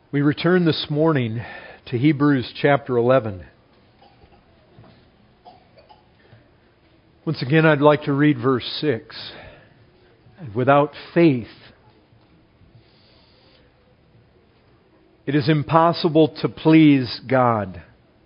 We return this morning to Hebrews chapter 11. Once again, I'd like to read verse 6. Without faith, it is impossible to please God.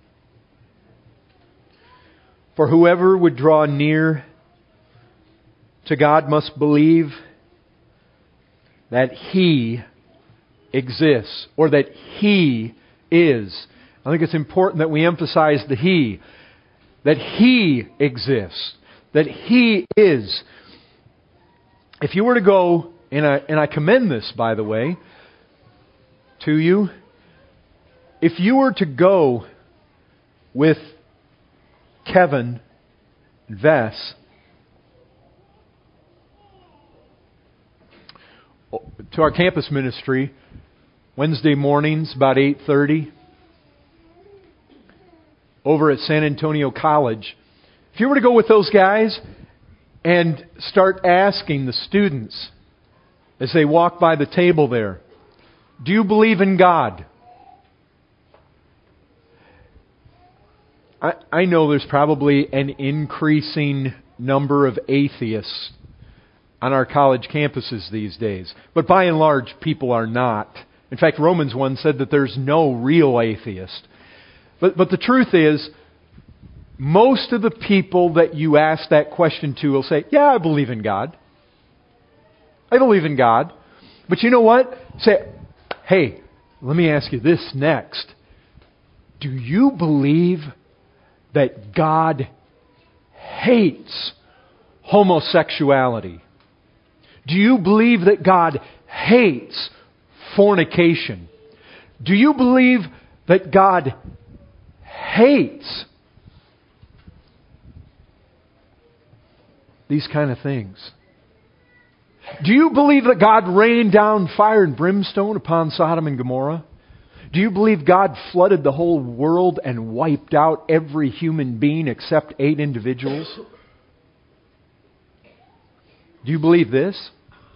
For whoever would draw near to God must believe that He exists, or that He is. I think it's important that we emphasize the He. That He exists. That He is. If you were to go, and I commend this, by the way, to you. If you were to go with Kevin and Vess to our campus ministry Wednesday mornings about 8:30 over at San Antonio College. If you were to go with those guys and start asking the students as they walk by the table there, do you believe in God? I know there's probably an increasing number of atheists on our college campuses these days. But by and large, people are not. In fact, Romans 1 said that there's no real atheist. But the truth is, most of the people that you ask that question to will say, yeah, I believe in God. I believe in God. But you know what? Say, hey, let me ask you this next. Do you believe that God hates homosexuality? Do you believe that God hates fornication? Do you believe that God hates these kind of things? Do you believe that God rained down fire and brimstone upon Sodom and Gomorrah? Do you believe God flooded the whole world and wiped out every human being except 8 individuals? Do you believe this?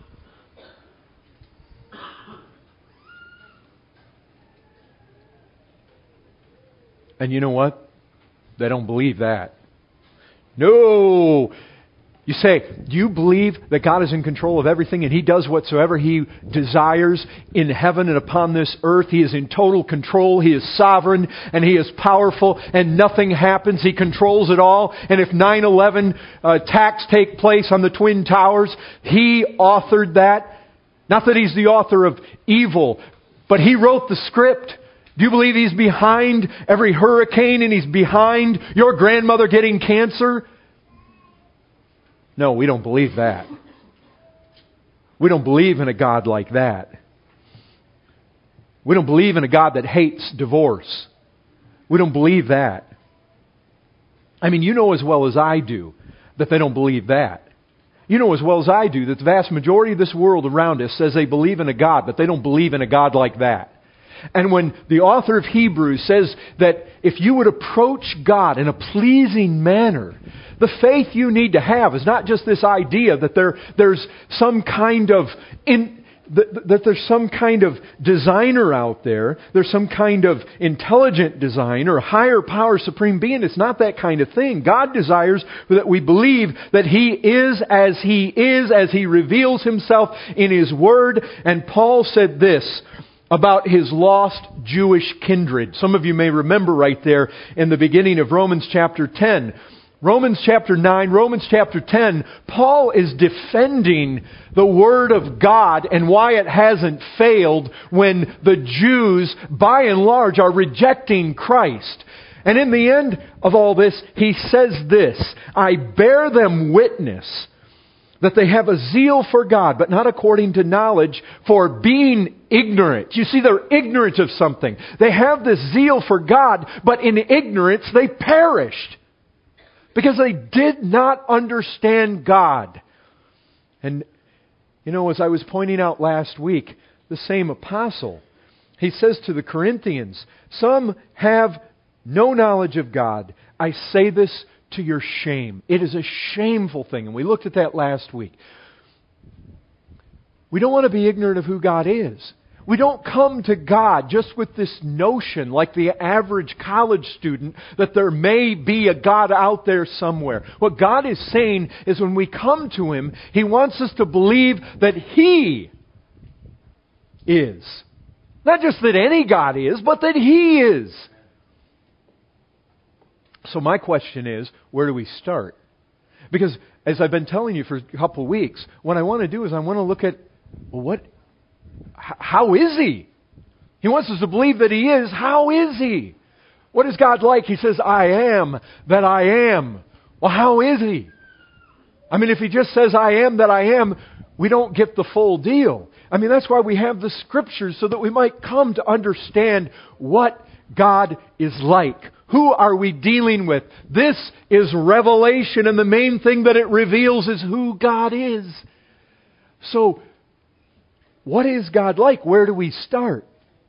And you know what? They don't believe that. No! You say, do you believe that God is in control of everything and He does whatsoever He desires in heaven and upon this earth? He is in total control. He is sovereign and He is powerful and nothing happens. He controls it all. And if 9/11 attacks take place on the Twin Towers, He authored that. Not that He's the author of evil, but He wrote the script. Do you believe He's behind every hurricane and He's behind your grandmother getting cancer? No, we don't believe that. We don't believe in a God like that. We don't believe in a God that hates divorce. We don't believe that. I mean, you know as well as I do that they don't believe that. You know as well as I do that the vast majority of this world around us says they believe in a God, but they don't believe in a God like that. And when the author of Hebrews says that if you would approach God in a pleasing manner, the faith you need to have is not just this idea that there's some kind of that there's some kind of designer out there, there's some kind of intelligent design or higher power, supreme being. It's not that kind of thing. God desires that we believe that He is, as He reveals Himself in His Word. And Paul said this about his lost Jewish kindred. Some of you may remember right there in the beginning of Romans chapter 10. Romans chapter 9, Romans chapter 10, Paul is defending the Word of God and why it hasn't failed when the Jews, by and large, are rejecting Christ. And in the end of all this, he says this, I bear them witness that they have a zeal for God, but not according to knowledge, for being ignorant. You see, they're ignorant of something. They have this zeal for God, but in ignorance they perished. Because they did not understand God. And, you know, as I was pointing out last week, the same apostle, he says to the Corinthians, some have no knowledge of God. I say this to your shame. It is a shameful thing. And we looked at that last week. We don't want to be ignorant of who God is. We don't come to God just with this notion, like the average college student, that there may be a God out there somewhere. What God is saying is when we come to Him, He wants us to believe that He is. Not just that any God is, but that He is. So my question is, where do we start? Because as I've been telling you for a couple of weeks, what I want to do is I want to look at, well, how is He? He wants us to believe that He is. How is He? What is God like? He says, I am that I am. Well, how is He? I mean, if He just says, I am that I am, we don't get the full deal. I mean, that's why we have the Scriptures, so that we might come to understand what God is like. Who are we dealing with? This is revelation, and the main thing that it reveals is who God is. So, what is God like? Where do we start?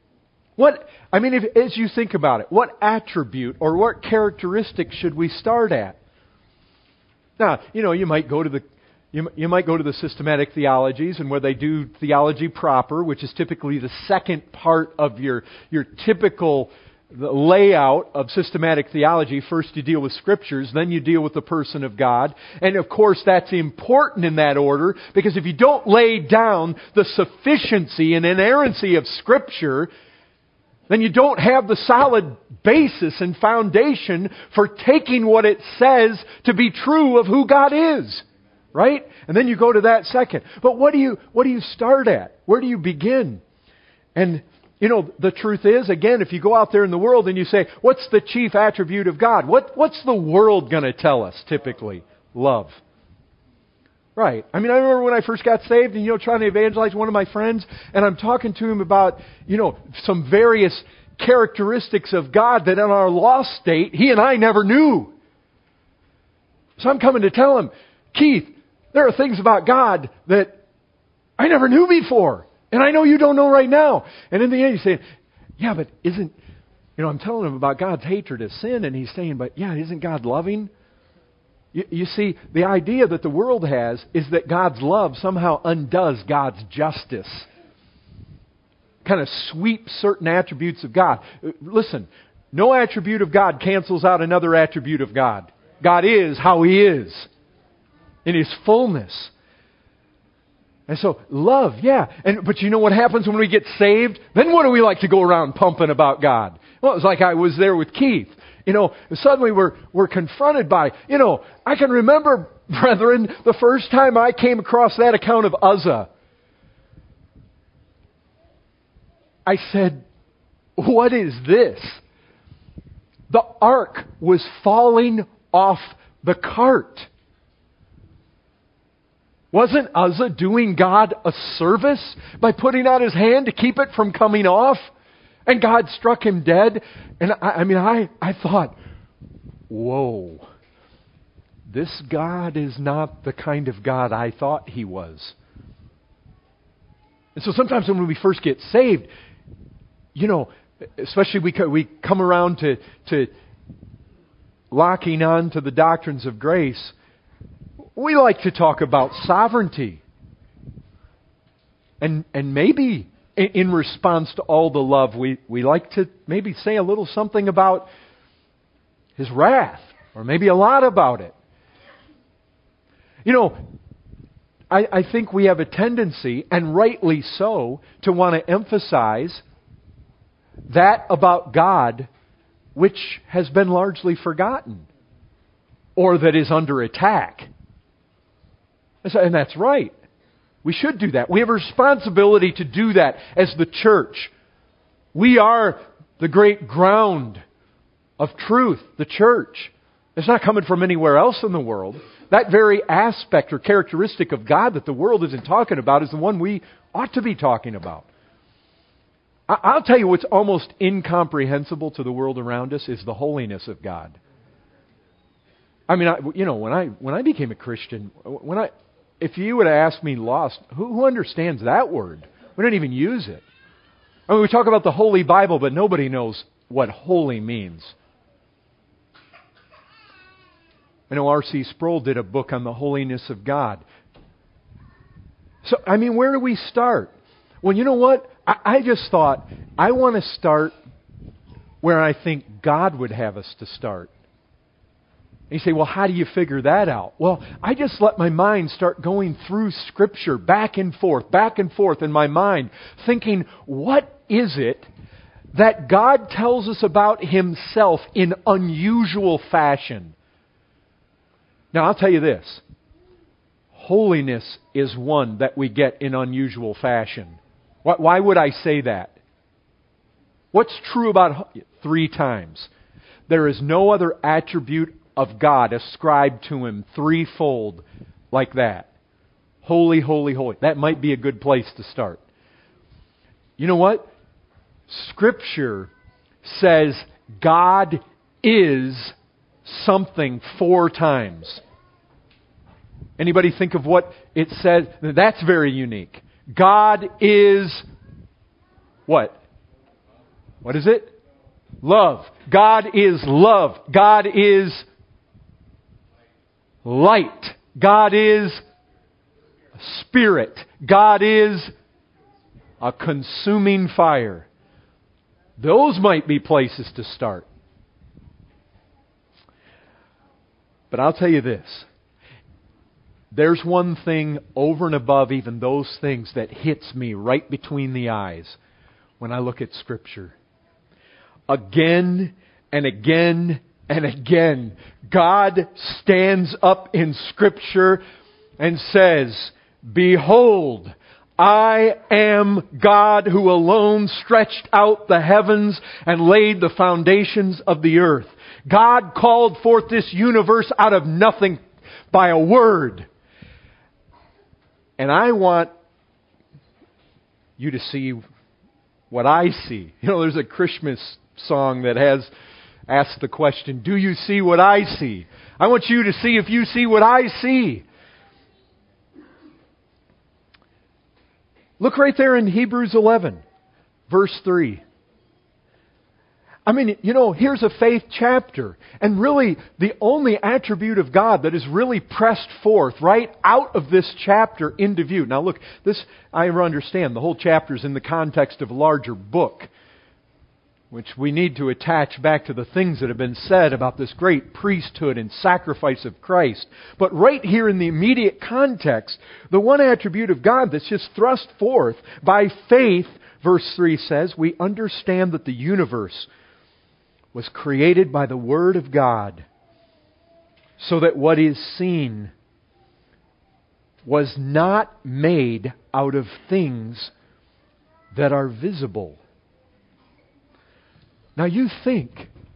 As you think about it, what attribute or what characteristic should we start at? Now, you might go to the systematic theologies, and where they do theology proper, which is typically the second part of your typical layout of systematic theology. First you deal with Scriptures, then you deal with the person of God. And of course that's important in that order, because if you don't lay down the sufficiency and inerrancy of Scripture, then you don't have the solid basis and foundation for taking what it says to be true of who God is. Right? And then you go to that second. But what do you start at? Where do you begin? And the truth is, again, if you go out there in the world and you say, what's the chief attribute of God? What's the world going to tell us typically? Love. Right. I remember when I first got saved and, trying to evangelize one of my friends, and I'm talking to him about, some various characteristics of God that in our lost state, he and I never knew. So I'm coming to tell him, Keith, there are things about God that I never knew before. And I know you don't know right now. And in the end, he's saying, yeah, but I'm telling him about God's hatred of sin. And he's saying, but yeah, isn't God loving? You see, the idea that the world has is that God's love somehow undoes God's justice. Kind of sweeps certain attributes of God. Listen, no attribute of God cancels out another attribute of God. God is how He is in His fullness. And so, love, yeah. But you know what happens when we get saved? Then what do we like to go around pumping about God? Well, it was like I was there with Keith. Suddenly we're confronted by, I can remember, brethren, the first time I came across that account of Uzzah. I said, what is this? The ark was falling off the cart. Wasn't Uzzah doing God a service by putting out his hand to keep it from coming off? And God struck him dead. And I thought, whoa, this God is not the kind of God I thought He was. And so sometimes when we first get saved, especially we come around to locking on to the doctrines of grace, we like to talk about sovereignty. And maybe in response to all the love, we like to maybe say a little something about His wrath, or maybe a lot about it. I think we have a tendency, and rightly so, to want to emphasize that about God which has been largely forgotten, or that is under attack. And that's right. We should do that. We have a responsibility to do that as the church. We are the great ground of truth, the church. It's not coming from anywhere else in the world. That very aspect or characteristic of God that the world isn't talking about is the one we ought to be talking about. I'll tell you what's almost incomprehensible to the world around us is the holiness of God. When I became a Christian, if you would have asked me lost, who understands that word? We don't even use it. We talk about the Holy Bible, but nobody knows what holy means. I know R.C. Sproul did a book on the holiness of God. So, where do we start? Well, you know what? I just thought, I want to start where I think God would have us to start. And you say, well, how do you figure that out? Well, I just let my mind start going through Scripture back and forth in my mind, thinking, what is it that God tells us about Himself in unusual fashion? Now, I'll tell you this. Holiness is one that we get in unusual fashion. Why would I say that? What's true about 3 times? There is no other attribute of God ascribed to Him threefold like that. Holy, holy, holy. That might be a good place to start. You know what? Scripture says God is something 4 times. Anybody think of what it says? That's very unique. God is what? What is it? Love. God is love. God is light. God is spirit. God is a consuming fire. Those might be places to start. But I'll tell you this. There's one thing over and above even those things that hits me right between the eyes when I look at Scripture. Again and again and again, God stands up in Scripture and says, "Behold, I am God who alone stretched out the heavens and laid the foundations of the earth." God called forth this universe out of nothing by a word. And I want you to see what I see. You know, there's a Christmas song that has asked the question, do you see what I see? I want you to see if you see what I see. Look right there in Hebrews 11, verse 3. I mean, you know, here's a faith chapter. And really, the only attribute of God that is really pressed forth right out of this chapter into view. Now look, this, I understand, the whole chapter is in the context of a larger book, which we need to attach back to the things that have been said about this great priesthood and sacrifice of Christ. But right here in the immediate context, the one attribute of God that's just thrust forth by faith, verse 3 says, we understand that the universe was created by the Word of God, so that what is seen was not made out of things that are visible. Now you think,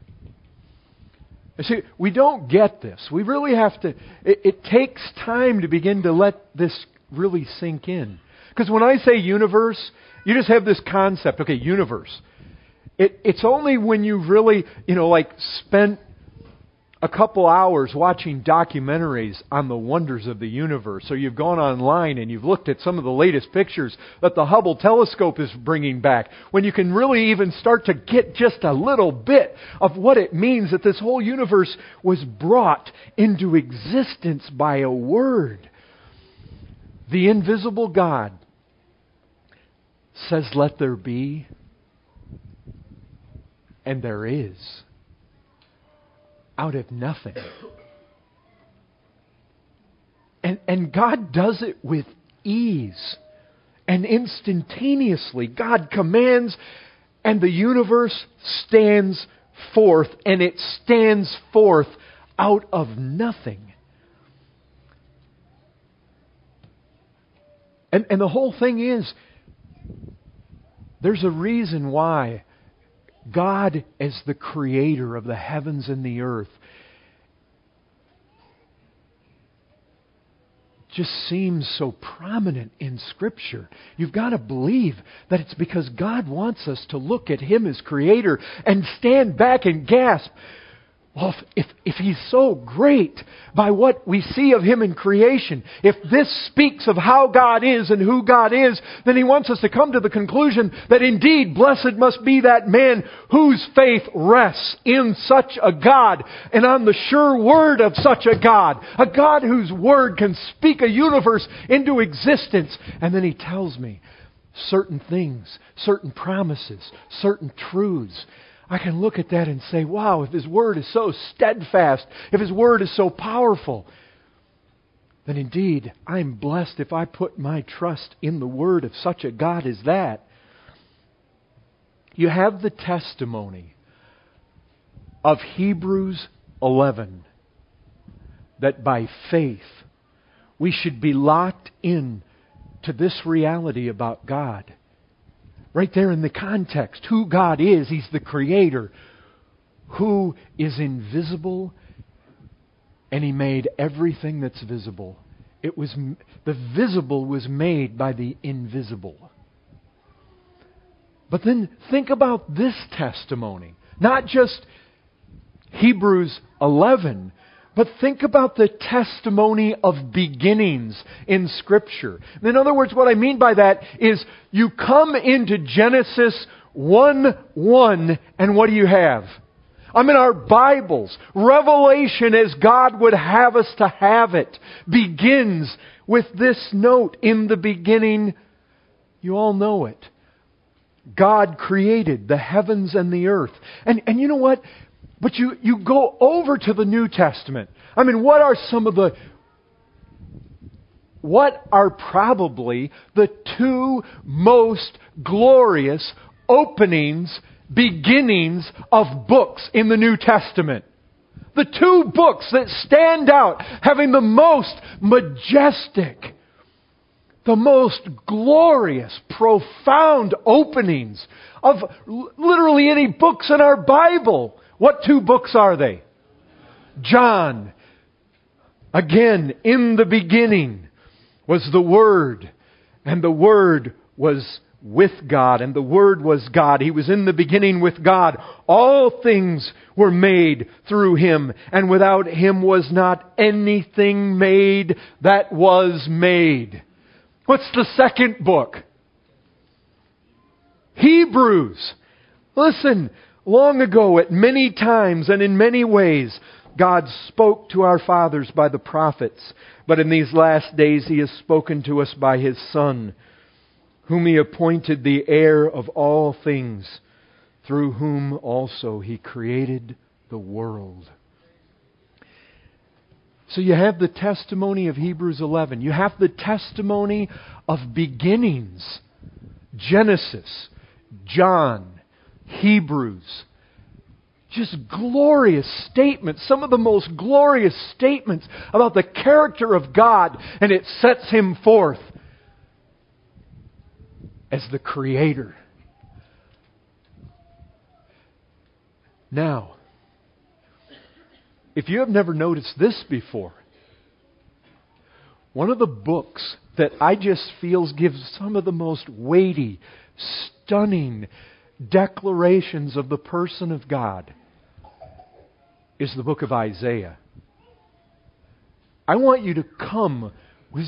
see, we don't get this. We really have to, it takes time to begin to let this really sink in. Because when I say universe, you just have this concept, okay, universe. It's only when you really, spent a couple hours watching documentaries on the wonders of the universe, or you've gone online and you've looked at some of the latest pictures that the Hubble telescope is bringing back, when you can really even start to get just a little bit of what it means that this whole universe was brought into existence by a word. The invisible God says, "Let there be," and there is. Out of nothing. And God does it with ease. And instantaneously, God commands, and the universe stands forth. And it stands forth out of nothing. And the whole thing is, there's a reason why God, as the creator of the heavens and the earth, just seems so prominent in Scripture. You've got to believe that it's because God wants us to look at Him as creator and stand back and gasp, well, if He's so great by what we see of Him in creation, if this speaks of how God is and who God is, then He wants us to come to the conclusion that indeed blessed must be that man whose faith rests in such a God and on the sure word of such a God whose word can speak a universe into existence. And then He tells me certain things, certain promises, certain truths, I can look at that and say, wow, if His Word is so steadfast, if His Word is so powerful, then indeed I'm blessed if I put my trust in the Word of such a God as that. You have the testimony of Hebrews 11 that by faith we should be locked in to this reality about God. Right there in the context, who God is. He's the Creator who is invisible, and He made everything that's visible. The visible was made by the invisible. But then think about this testimony. Not just Hebrews 11, but think about the testimony of beginnings in Scripture. In other words, what I mean by that is you come into Genesis 1:1, and what do you have? In our Bibles, Revelation as God would have us to have it begins with this note, in the beginning, you all know it, God created the heavens and the earth. And you know what? But you go over to the New Testament. What are probably the two most glorious openings, beginnings of books in the New Testament? The two books that stand out, having the most majestic, the most glorious, profound openings of literally any books in our Bible. What two books are they? John. Again, in the beginning was the Word, and the Word was with God, and the Word was God. He was in the beginning with God. All things were made through Him, and without Him was not anything made that was made. What's the second book? Hebrews. Listen, long ago, at many times and in many ways, God spoke to our fathers by the prophets. But in these last days He has spoken to us by His Son, whom He appointed the heir of all things, through whom also He created the world. So you have the testimony of Hebrews 11. You have the testimony of beginnings. Genesis, John, Hebrews. Just glorious statements. Some of the most glorious statements about the character of God. And it sets Him forth as the Creator. Now, if you have never noticed this before, one of the books that I just feel gives some of the most weighty, stunning declarations of the person of God is the book of Isaiah. I want you to come with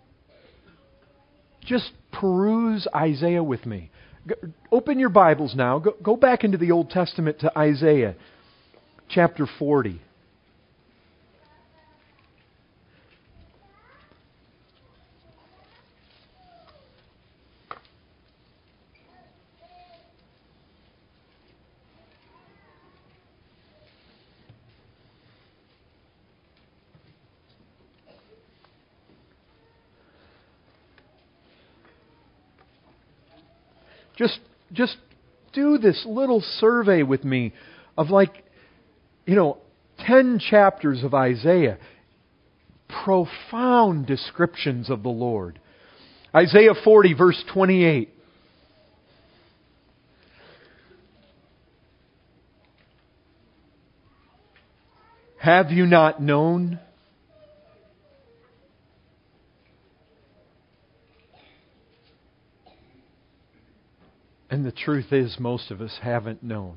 just peruse Isaiah with me. Open your Bibles now. Go back into the Old Testament to Isaiah chapter 40. Just do this little survey with me of 10 chapters of Isaiah. Profound descriptions of the Lord. Isaiah 40 verse 28. Have you not known? And the truth is, most of us haven't known.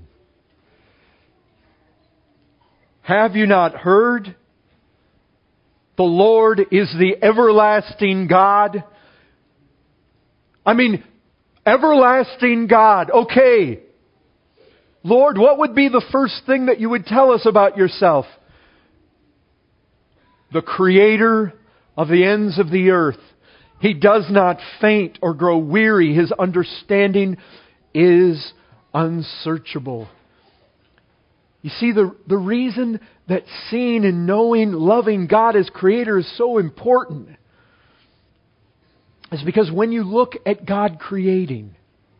Have you not heard? The Lord is the everlasting God. Everlasting God. Okay. Lord, what would be the first thing that you would tell us about yourself? The Creator of the ends of the earth. He does not faint or grow weary. His understanding is unsearchable. You see, the reason that seeing and knowing, loving God as Creator is so important is because when you look at God creating,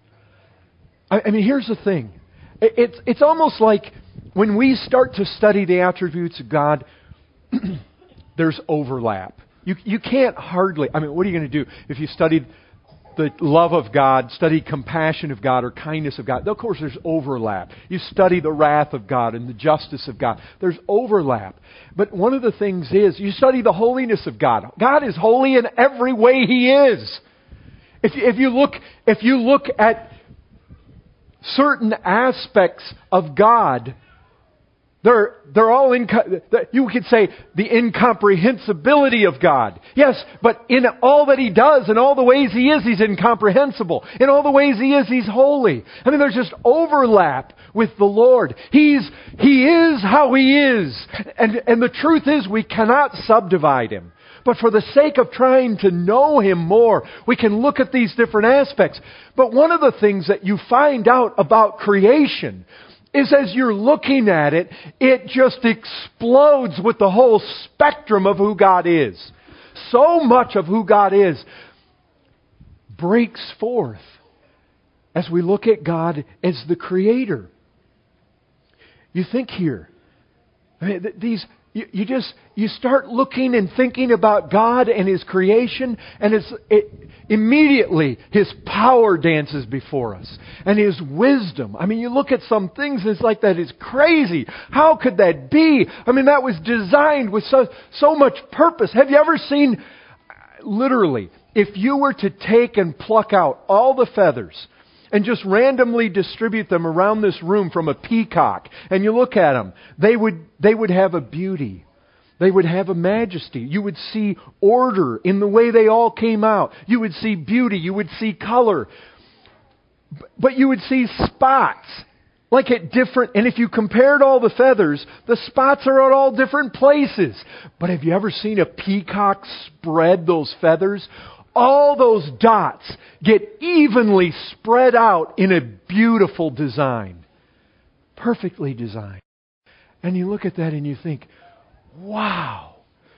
I mean, here's the thing. It's almost like when we start to study the attributes of God, there's overlap. You can't hardly, I mean, what are you going to do if you studied the love of God, study compassion of God or kindness of God? Of course, there's overlap. You study the wrath of God and the justice of God. There's overlap. But one of the things is, you study the holiness of God. God is holy in every way He is. If you look at certain aspects of God, they're all you could say the incomprehensibility of God. Yes, but in all that He does, in all the ways He is, He's incomprehensible. In all the ways He is, He's holy. I mean, there's just overlap with the Lord. He is how He is. And the truth is, we cannot subdivide Him. But for the sake of trying to know Him more, we can look at these different aspects. But one of the things that you find out about creation is as you're looking at it, it just explodes with the whole spectrum of who God is. So much of who God is breaks forth as we look at God as the Creator. You think here, I mean, you start looking and thinking about God and His creation, and immediately His power dances before us, and His wisdom. I mean, you look at some things and it's like, that is crazy. How could that be? I mean, that was designed with so much purpose. Have you ever seen, literally, if you were to take and pluck out all the feathers and just randomly distribute them around this room from a peacock, and you look at them, they would have a beauty. They would have a majesty. You would see order in the way they all came out. You would see beauty. You would see color. But you would see spots, like at different, and if you compared all the feathers, the spots are at all different places. But have you ever seen a peacock spread those feathers? All those dots get evenly spread out in a beautiful design. Perfectly designed. And you look at that and you think, wow,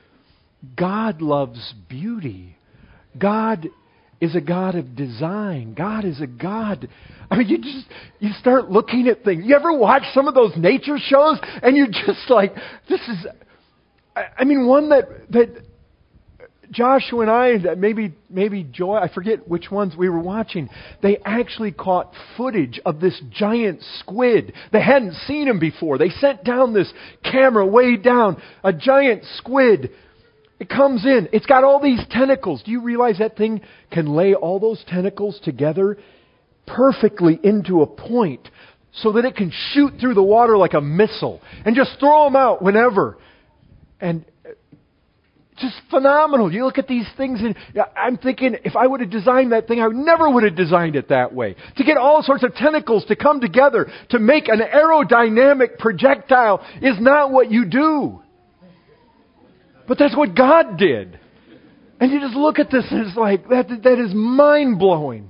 God loves beauty. God is a God of design. God is a God. I mean, you start looking at things. You ever watch some of those nature shows and you're just like, this is, I mean, one that Joshua and I, maybe Joy, I forget which ones we were watching, they actually caught footage of this giant squid. They hadn't seen him before. They sent down this camera way down, a giant squid. It comes in. It's got all these tentacles. Do you realize that thing can lay all those tentacles together perfectly into a point so that it can shoot through the water like a missile and just throw them out whenever? And just phenomenal. You look at these things and I'm thinking, if I would have designed that thing, I never would have designed it that way. To get all sorts of tentacles to come together to make an aerodynamic projectile is not what you do. But that's what God did. And you just look at this and it's like, that is mind-blowing.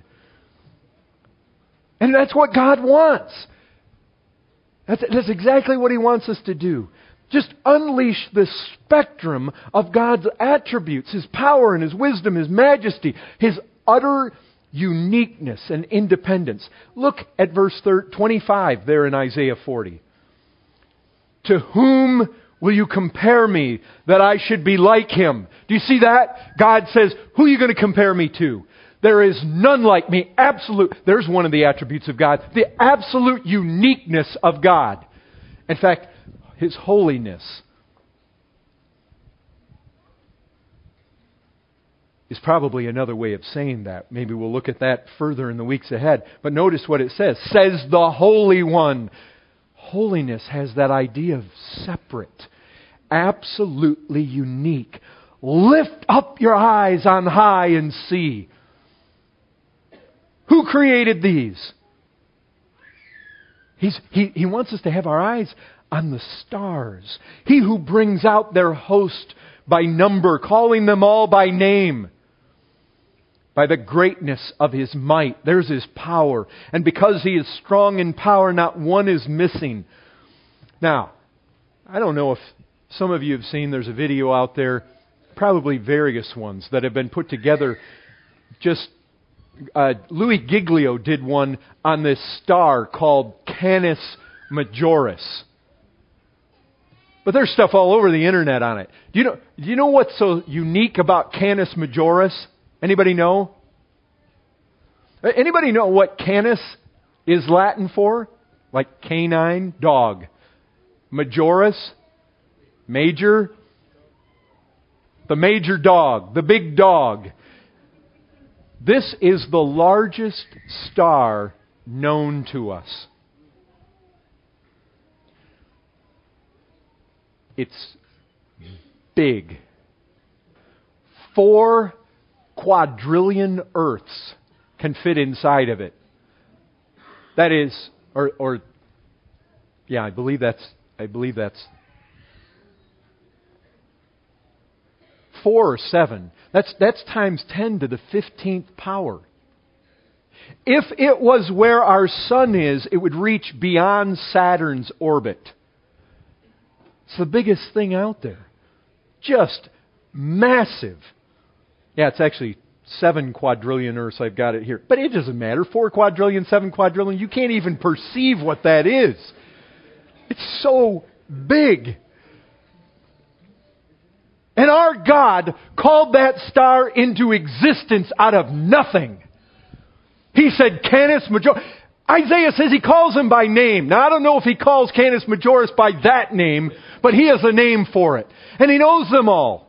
And that's what God wants. That's exactly what He wants us to do. Just unleash the spectrum of God's attributes, His power and His wisdom, His majesty, His utter uniqueness and independence. Look at verse 25 there in Isaiah 40. To whom will you compare me that I should be like Him? Do you see that? God says, who are you going to compare me to? There is none like me. There's one of the attributes of God. The absolute uniqueness of God. In fact, His holiness is probably another way of saying that. Maybe we'll look at that further in the weeks ahead. But notice what it says. Says the Holy One. Holiness has that idea of separate, absolutely unique. Lift up your eyes on high and see. Who created these? He wants us to have our eyes on the stars. He who brings out their host by number, calling them all by name. By the greatness of His might. There's His power. And because He is strong in power, not one is missing. Now, I don't know if some of you have seen, there's a video out there, probably various ones that have been put together. Louis Giglio did one on this star called Canis Majoris. But there's stuff all over the internet on it. Do you know what's so unique about Canis Majoris? Anybody know? Anybody know what Canis is Latin for? Like canine, dog. Majoris, major. The major dog, the big dog. This is the largest star known to us. It's big. 4 quadrillion Earths can fit inside of it. That is, I believe that's 4 or 7. That's times 10 to the 15th power. If it was where our sun is, it would reach beyond Saturn's orbit. It's the biggest thing out there. Just massive. Yeah, it's actually 7 quadrillion Earths. I've got it here. But it doesn't matter. 4 quadrillion, 7 quadrillion. You can't even perceive what that is. It's so big. And our God called that star into existence out of nothing. He said, Canis Majoris. Isaiah says He calls him by name. Now, I don't know if He calls Canis Majoris by that name, but He has a name for it. And He knows them all.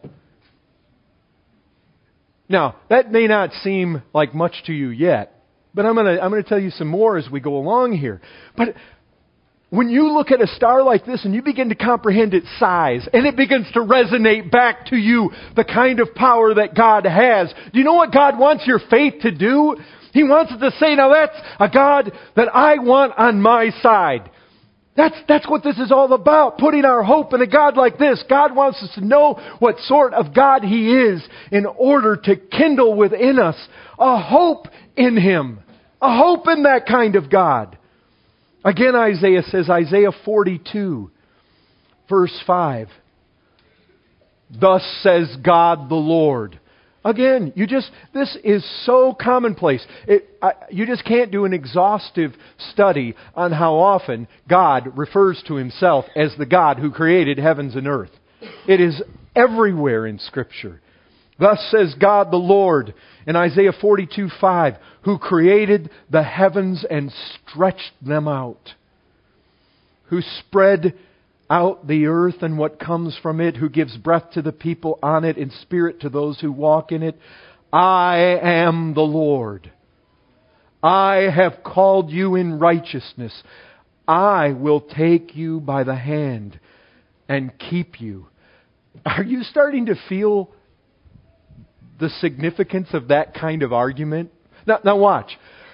Now, that may not seem like much to you yet, but I'm going to tell you some more as we go along here. But when you look at a star like this and you begin to comprehend its size, and it begins to resonate back to you the kind of power that God has, do you know what God wants your faith to do? He wants it to say, now that's a God that I want on my side. That's what this is all about, putting our hope in a God like this. God wants us to know what sort of God He is in order to kindle within us a hope in Him. A hope in that kind of God. Again, Isaiah says, Isaiah 42, verse 5. Thus says God the Lord. Again, this is so commonplace. You just can't do an exhaustive study on how often God refers to Himself as the God who created heavens and earth. It is everywhere in Scripture. Thus says God the Lord in Isaiah 42:5, who created the heavens and stretched them out, who spread out the earth and what comes from it, who gives breath to the people on it and spirit to those who walk in it. I am the Lord. I have called you in righteousness. I will take you by the hand and keep you. Are you starting to feel the significance of that kind of argument? Now watch.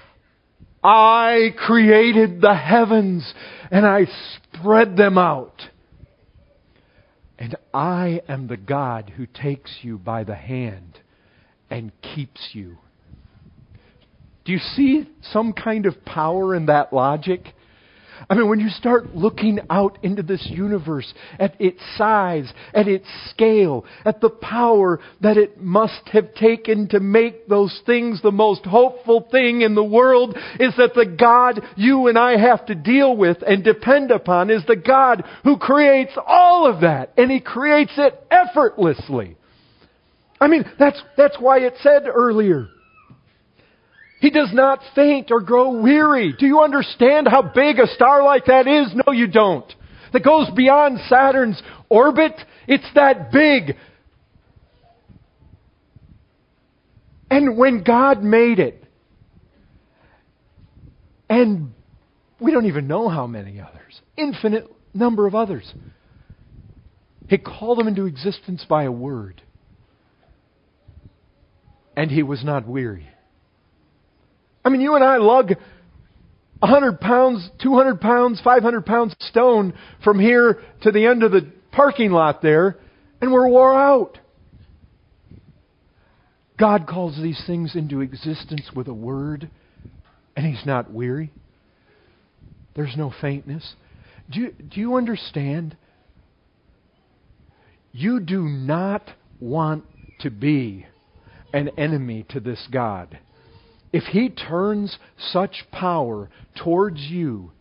I created the heavens and I spread them out. And I am the God who takes you by the hand and keeps you. Do you see some kind of power in that logic? I mean, when you start looking out into this universe, at its size, at its scale, at the power that it must have taken to make those things, the most hopeful thing in the world is that the God you and I have to deal with and depend upon is the God who creates all of that. And He creates it effortlessly. I mean, that's why it said earlier, He does not faint or grow weary. Do you understand how big a star like that is? No, you don't. That goes beyond Saturn's orbit. It's that big. And when God made it, and we don't even know how many others, infinite number of others, He called them into existence by a word. And He was not weary. I mean, you and I lug 100 pounds, 200 pounds, 500 pounds of stone from here to the end of the parking lot there, and we're wore out. God calls these things into existence with a word, and He's not weary. There's no faintness. Do you understand? You do not want to be an enemy to this God. If He turns such power towards you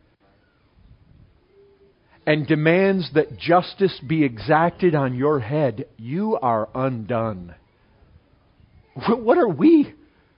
and demands that justice be exacted on your head, you are undone. What are we?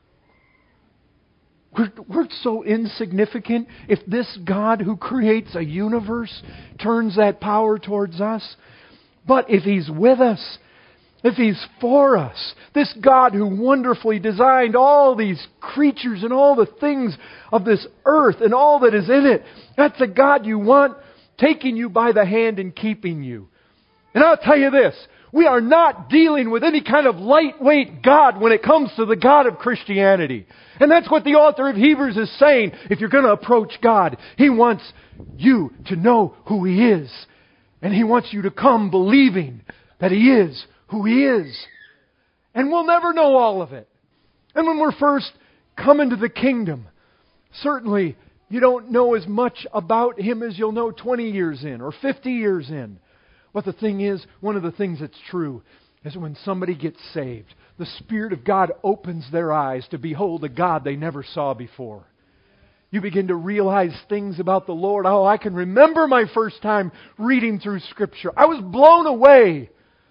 We're so insignificant. If this God who creates a universe turns that power towards us, but if He's with us, if He's for us, this God who wonderfully designed all these creatures and all the things of this earth and all that is in it, that's the God you want, taking you by the hand and keeping you. And I'll tell you this, we are not dealing with any kind of lightweight God when it comes to the God of Christianity. And that's what the author of Hebrews is saying. If you're going to approach God, He wants you to know who He is. And He wants you to come believing that He is who He is. And we'll never know all of it. And when we're first coming to the kingdom, certainly you don't know as much about Him as you'll know 20 years in or 50 years in. But the thing is, one of the things that's true is when somebody gets saved, the Spirit of God opens their eyes to behold a God they never saw before. You begin to realize things about the Lord. Oh, I can remember my first time reading through Scripture. I was blown away.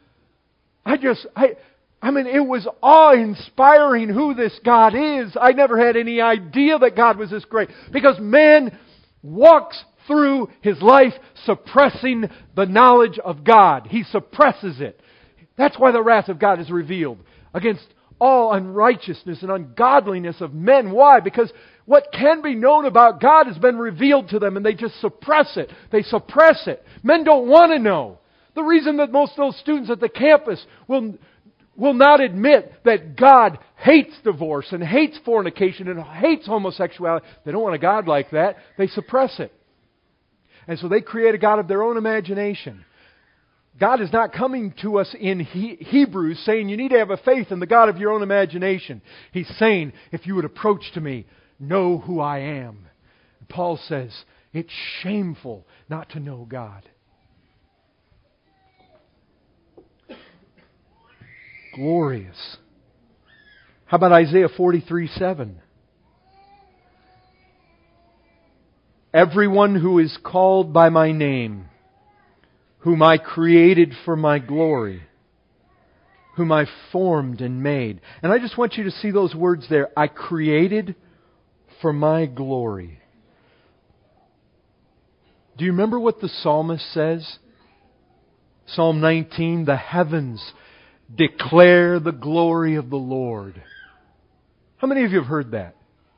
I mean, it was awe-inspiring who this God is. I never had any idea that God was this great. Because man walks through his life suppressing the knowledge of God. He suppresses it. That's why the wrath of God is revealed against all unrighteousness and ungodliness of men. Why? Because what can be known about God has been revealed to them and they just suppress it. They suppress it. Men don't want to know. The reason that most of those students at the campus will not admit that God hates divorce and hates fornication and hates homosexuality. They don't want a God like that. They suppress it. And so they create a God of their own imagination. God is not coming to us in Hebrews saying you need to have a faith in the God of your own imagination. He's saying, if you would approach to me, know who I am. And Paul says, it's shameful not to know God. Glorious. How about Isaiah 43:7? Everyone who is called by my name, whom I created for my glory, whom I formed and made. And I just want you to see those words there. I created for my glory. Do you remember what the psalmist says? Psalm 19, the heavens declare the glory of the Lord. How many of you have heard that?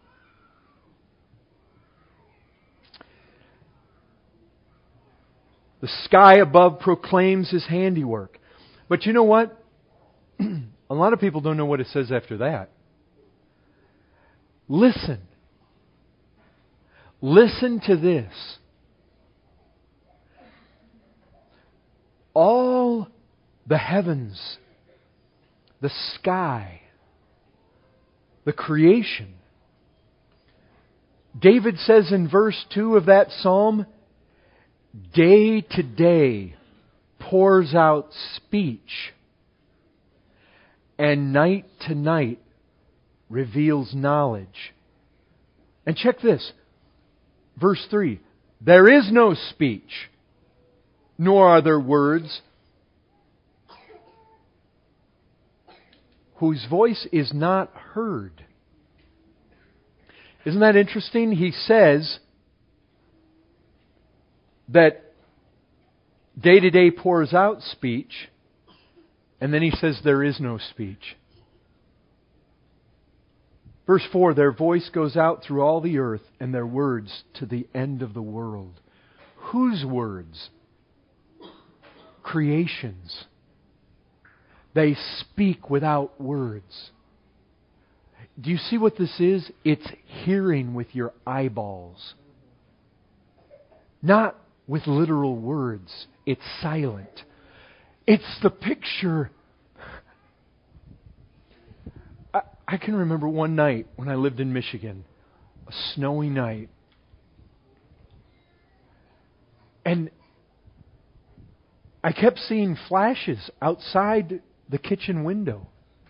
The sky above proclaims His handiwork. But you know what? A lot of people don't know what it says after that. Listen. Listen to this. All the heavens, the sky, the creation. David says in verse 2 of that psalm, day to day pours out speech, and night to night reveals knowledge. And check this, verse 3, there is no speech, nor are there words, whose voice is not heard. Isn't that interesting? He says that day to day pours out speech, and then he says there is no speech. Verse 4, their voice goes out through all the earth, and their words to the end of the world. Whose words? Creation's. They speak without words. Do you see what this is? It's hearing with your eyeballs. Not with literal words. It's silent. It's the picture. I can remember one night when I lived in Michigan, a snowy night. And I kept seeing flashes outside the kitchen window.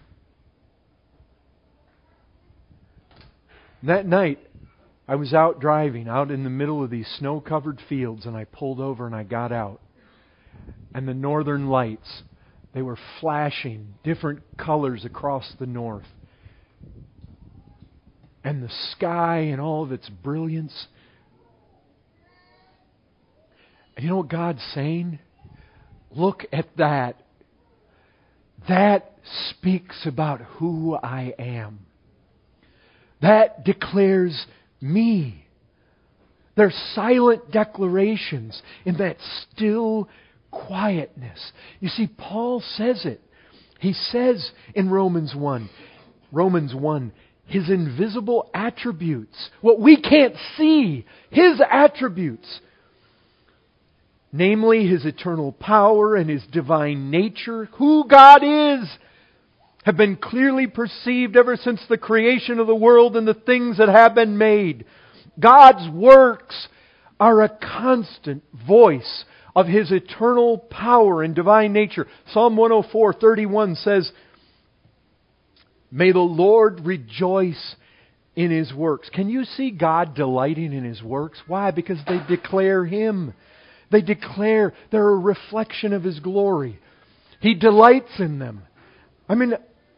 That night, I was out driving, out in the middle of these snow-covered fields, and I pulled over and I got out. And the northern lights, they were flashing different colors across the north. And the sky and all of its brilliance. And you know what God's saying? Look at that. That speaks about who I am. That declares me. They're silent declarations in that still quietness. You see, Paul says it. He says in Romans 1, His invisible attributes, what we can't see, His attributes, namely His eternal power and His divine nature, who God is, have been clearly perceived ever since the creation of the world and the things that have been made. God's works are a constant voice of His eternal power and divine nature. Psalm 104:31 says, "May the Lord rejoice in His works." Can you see God delighting in His works? Why? Because they declare Him. They declare they're a reflection of His glory. He delights in them. I mean,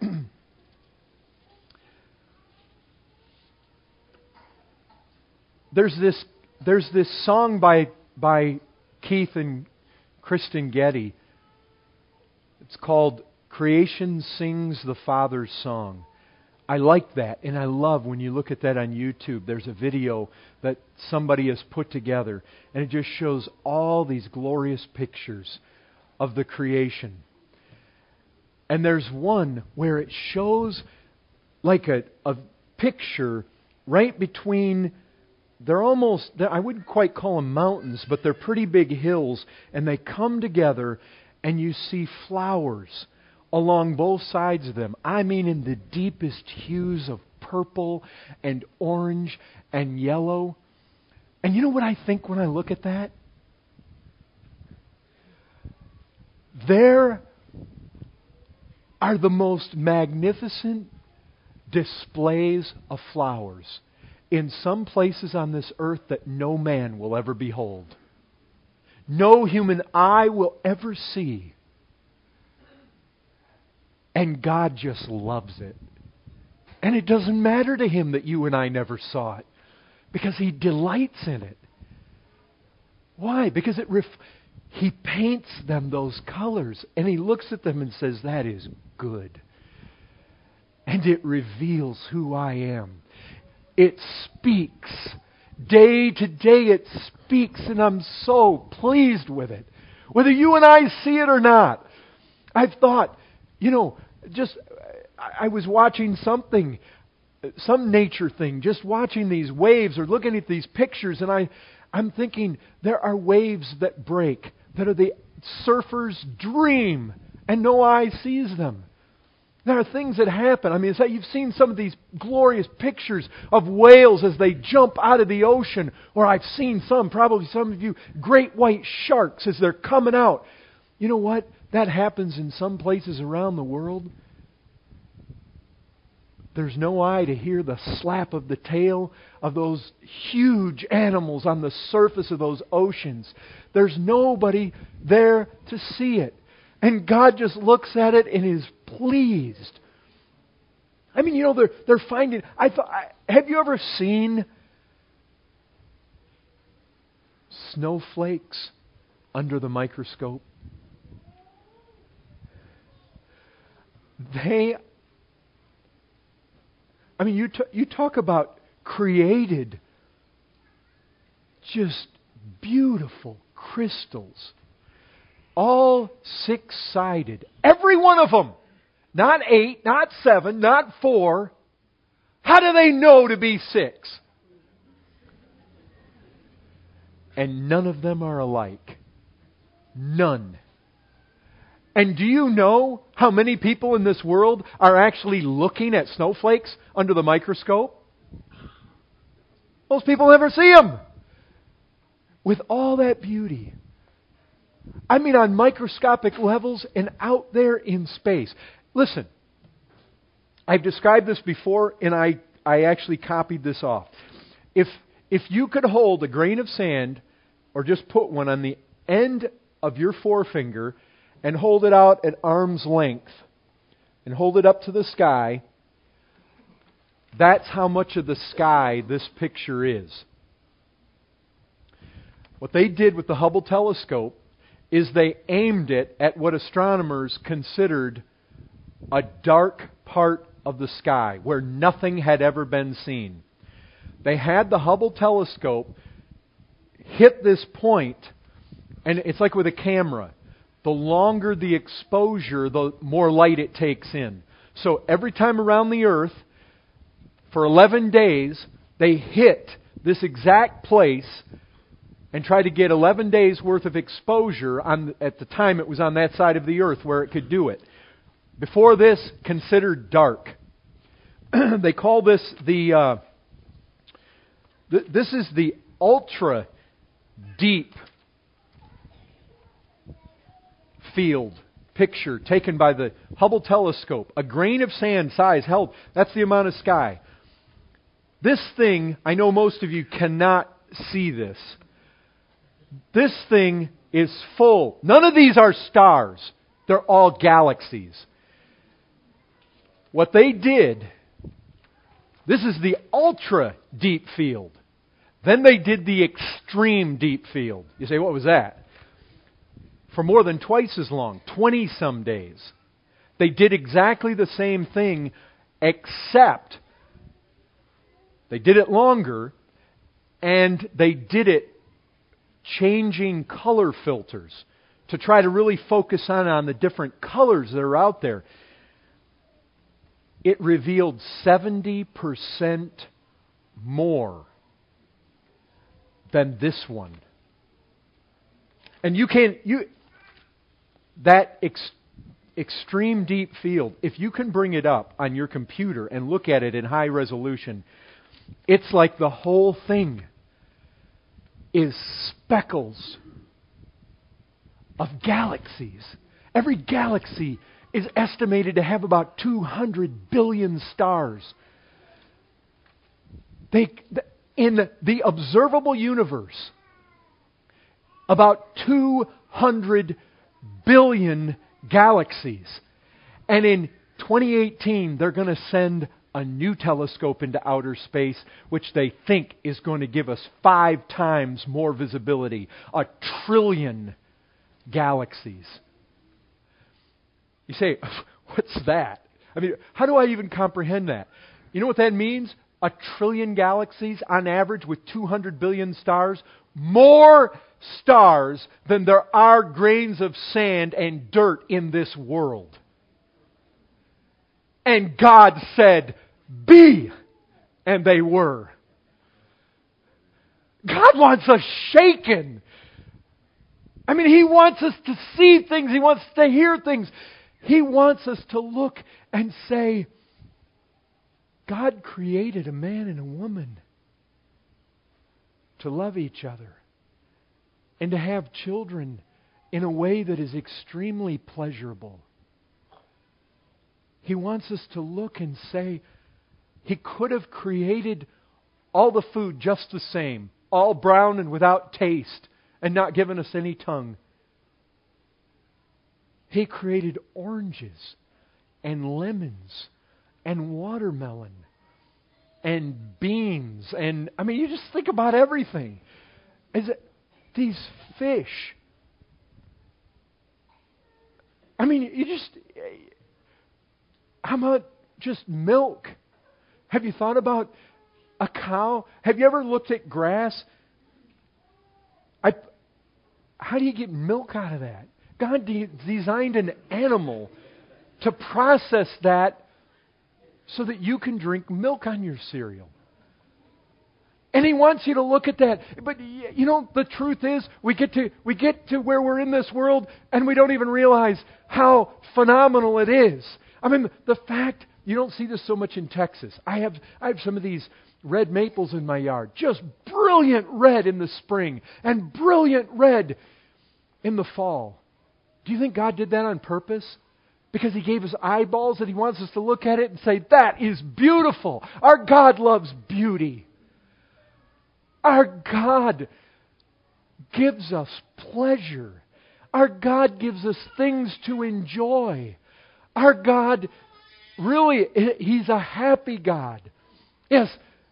there's this song by Keith and Kristen Getty. It's called "Creation Sings the Father's Song." I like that, and I love when you look at that on YouTube. There's a video that somebody has put together, and it just shows all these glorious pictures of the creation. And there's one where it shows like a picture right between, I wouldn't quite call them mountains, but they're pretty big hills, and they come together, and you see flowers along both sides of them. I mean, in the deepest hues of purple and orange and yellow. And you know what I think when I look at that? There are the most magnificent displays of flowers in some places on this earth that no man will ever behold. No human eye will ever see. And God just loves it. And it doesn't matter to Him that you and I never saw it, because He delights in it. Why? Because He paints them those colors, and He looks at them and says, that is good. And it reveals who I am. It speaks. Day to day it speaks, and I'm so pleased with it. Whether you and I see it or not. I've thought, I was watching some nature thing, just watching these waves or looking at these pictures, and I'm thinking, there are waves that break, that are the surfer's dream, and no eye sees them. There are things that happen. I mean, it's like you've seen some of these glorious pictures of whales as they jump out of the ocean, or I've seen probably some of you, great white sharks as they're coming out. You know what? That happens in some places around the world. There's no eye to hear the slap of the tail of those huge animals on the surface of those oceans. There's nobody there to see it. And God just looks at it and is pleased. I mean, they're finding... have you ever seen snowflakes under the microscope? You talk about created, just beautiful crystals. All six-sided. Every one of them. Not 8, not 7, not 4. How do they know to be 6? And none of them are alike. None. And do you know how many people in this world are actually looking at snowflakes under the microscope? Most people never see them. With all that beauty. I mean, on microscopic levels and out there in space. Listen, I've described this before, and I actually copied this off. If you could hold a grain of sand, or just put one on the end of your forefinger, and hold it out at arm's length, and hold it up to the sky, that's how much of the sky this picture is. What they did with the Hubble telescope is they aimed it at what astronomers considered a dark part of the sky, where nothing had ever been seen. They had the Hubble telescope hit this point, and it's like with a camera. The longer the exposure, the more light it takes in. So every time around the Earth, for 11 days, they hit this exact place and tried to get 11 days worth of exposure at the time it was on that side of the Earth where it could do it. Before this, considered dark. They call this this is the ultra deep field picture taken by the Hubble telescope. A grain of sand size held. That's the amount of sky. This thing, I know most of you cannot see this. This thing is full. None of these are stars. They're all galaxies. What they did, this is the ultra deep field. Then they did the extreme deep field. You say, what was that? For more than twice as long, 20-some days. They did exactly the same thing, except they did it longer, and they did it changing color filters to try to really focus on the different colors that are out there. It revealed 70% more than this one. And that extreme deep field, if you can bring it up on your computer and look at it in high resolution, it's like the whole thing is speckles of galaxies. Every galaxy is estimated to have about 200 billion stars. In the observable universe, about 200 billion galaxies. And in 2018, they're going to send a new telescope into outer space, which they think is going to give us 5 times more visibility. 1 trillion galaxies. You say, what's that? I mean, how do I even comprehend that? You know what that means? 1 trillion galaxies on average with 200 billion stars. More stars than there are grains of sand and dirt in this world. And God said, be! And they were. God wants us shaken. I mean, He wants us to see things. He wants us to hear things. He wants us to look and say, God created a man and a woman to love each other and to have children in a way that is extremely pleasurable. He wants us to look and say, He could have created all the food just the same, all brown and without taste, and not given us any tongue. He created oranges and lemons and watermelon and beans. And, I mean, you just think about everything. These fish. I mean, how about just milk? Have you thought about a cow? Have you ever looked at grass? How do you get milk out of that? God designed an animal to process that so that you can drink milk on your cereal. And He wants you to look at that. But you know, the truth is, we get to where we're in this world, and we don't even realize how phenomenal it is. I mean, the fact, you don't see this so much in Texas. I have some of these red maples in my yard. Just brilliant red in the spring, and brilliant red in the fall. Do you think God did that on purpose? Because He gave us eyeballs and He wants us to look at it and say, that is beautiful. Our God loves beauty. Our God gives us pleasure. Our God gives us things to enjoy. Our God, really, He's a happy God. Yes,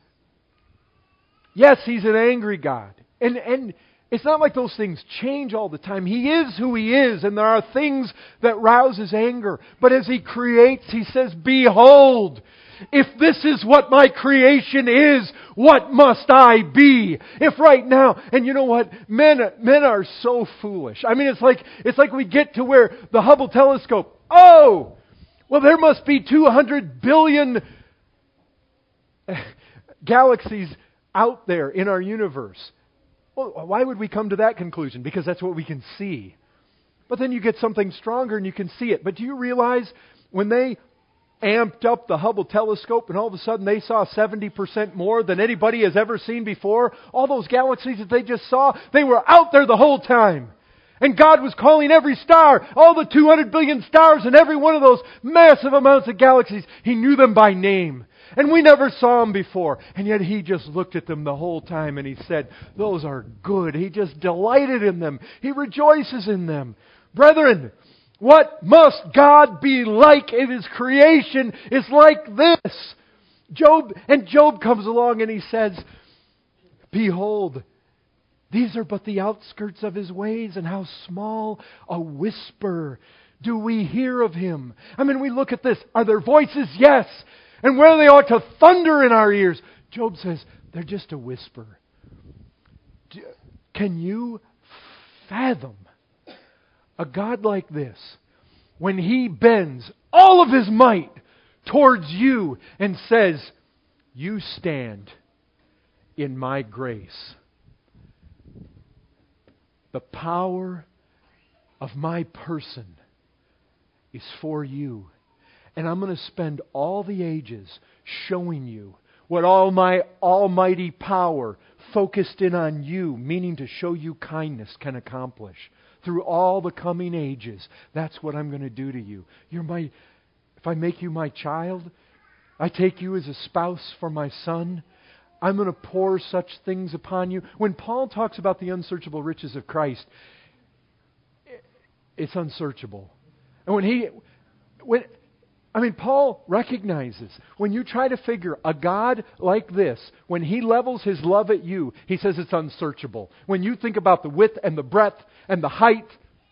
He's an angry God. And it's not like those things change all the time. He is who He is, and there are things that rouse His anger. But as He creates, He says, behold, if this is what my creation is, what must I be? If right now, and you know what? Men are so foolish. I mean, it's like we get to where the Hubble telescope, oh, well, there must be 200 billion galaxies out there in our universe. Well, why would we come to that conclusion? Because that's what we can see. But then you get something stronger and you can see it. But do you realize when they amped up the Hubble telescope and all of a sudden they saw 70% more than anybody has ever seen before? All those galaxies that they just saw, they were out there the whole time. And God was calling every star, all the 200 billion stars and every one of those massive amounts of galaxies. He knew them by name. And we never saw them before. And yet He just looked at them the whole time and He said, those are good. He just delighted in them. He rejoices in them. Brethren, what must God be like in His creation is like this. Job comes along and he says, behold, these are but the outskirts of His ways, and how small a whisper do we hear of Him. I mean, we look at this. Are there voices? Yes. And where they ought to thunder in our ears. Job says, they're just a whisper. Can you fathom a God like this when He bends all of His might towards you and says, you stand in my grace. The power of my person is for you. And I'm going to spend all the ages showing you what all my almighty power focused in on you, meaning to show you kindness, can accomplish. Through all the coming ages, that's what I'm going to do to you. If I make you my child, I take you as a spouse for my son, I'm going to pour such things upon you. When Paul talks about the unsearchable riches of Christ, it's unsearchable. And Paul recognizes when you try to figure a God like this, when He levels His love at you, he says it's unsearchable. When you think about the width and the breadth and the height,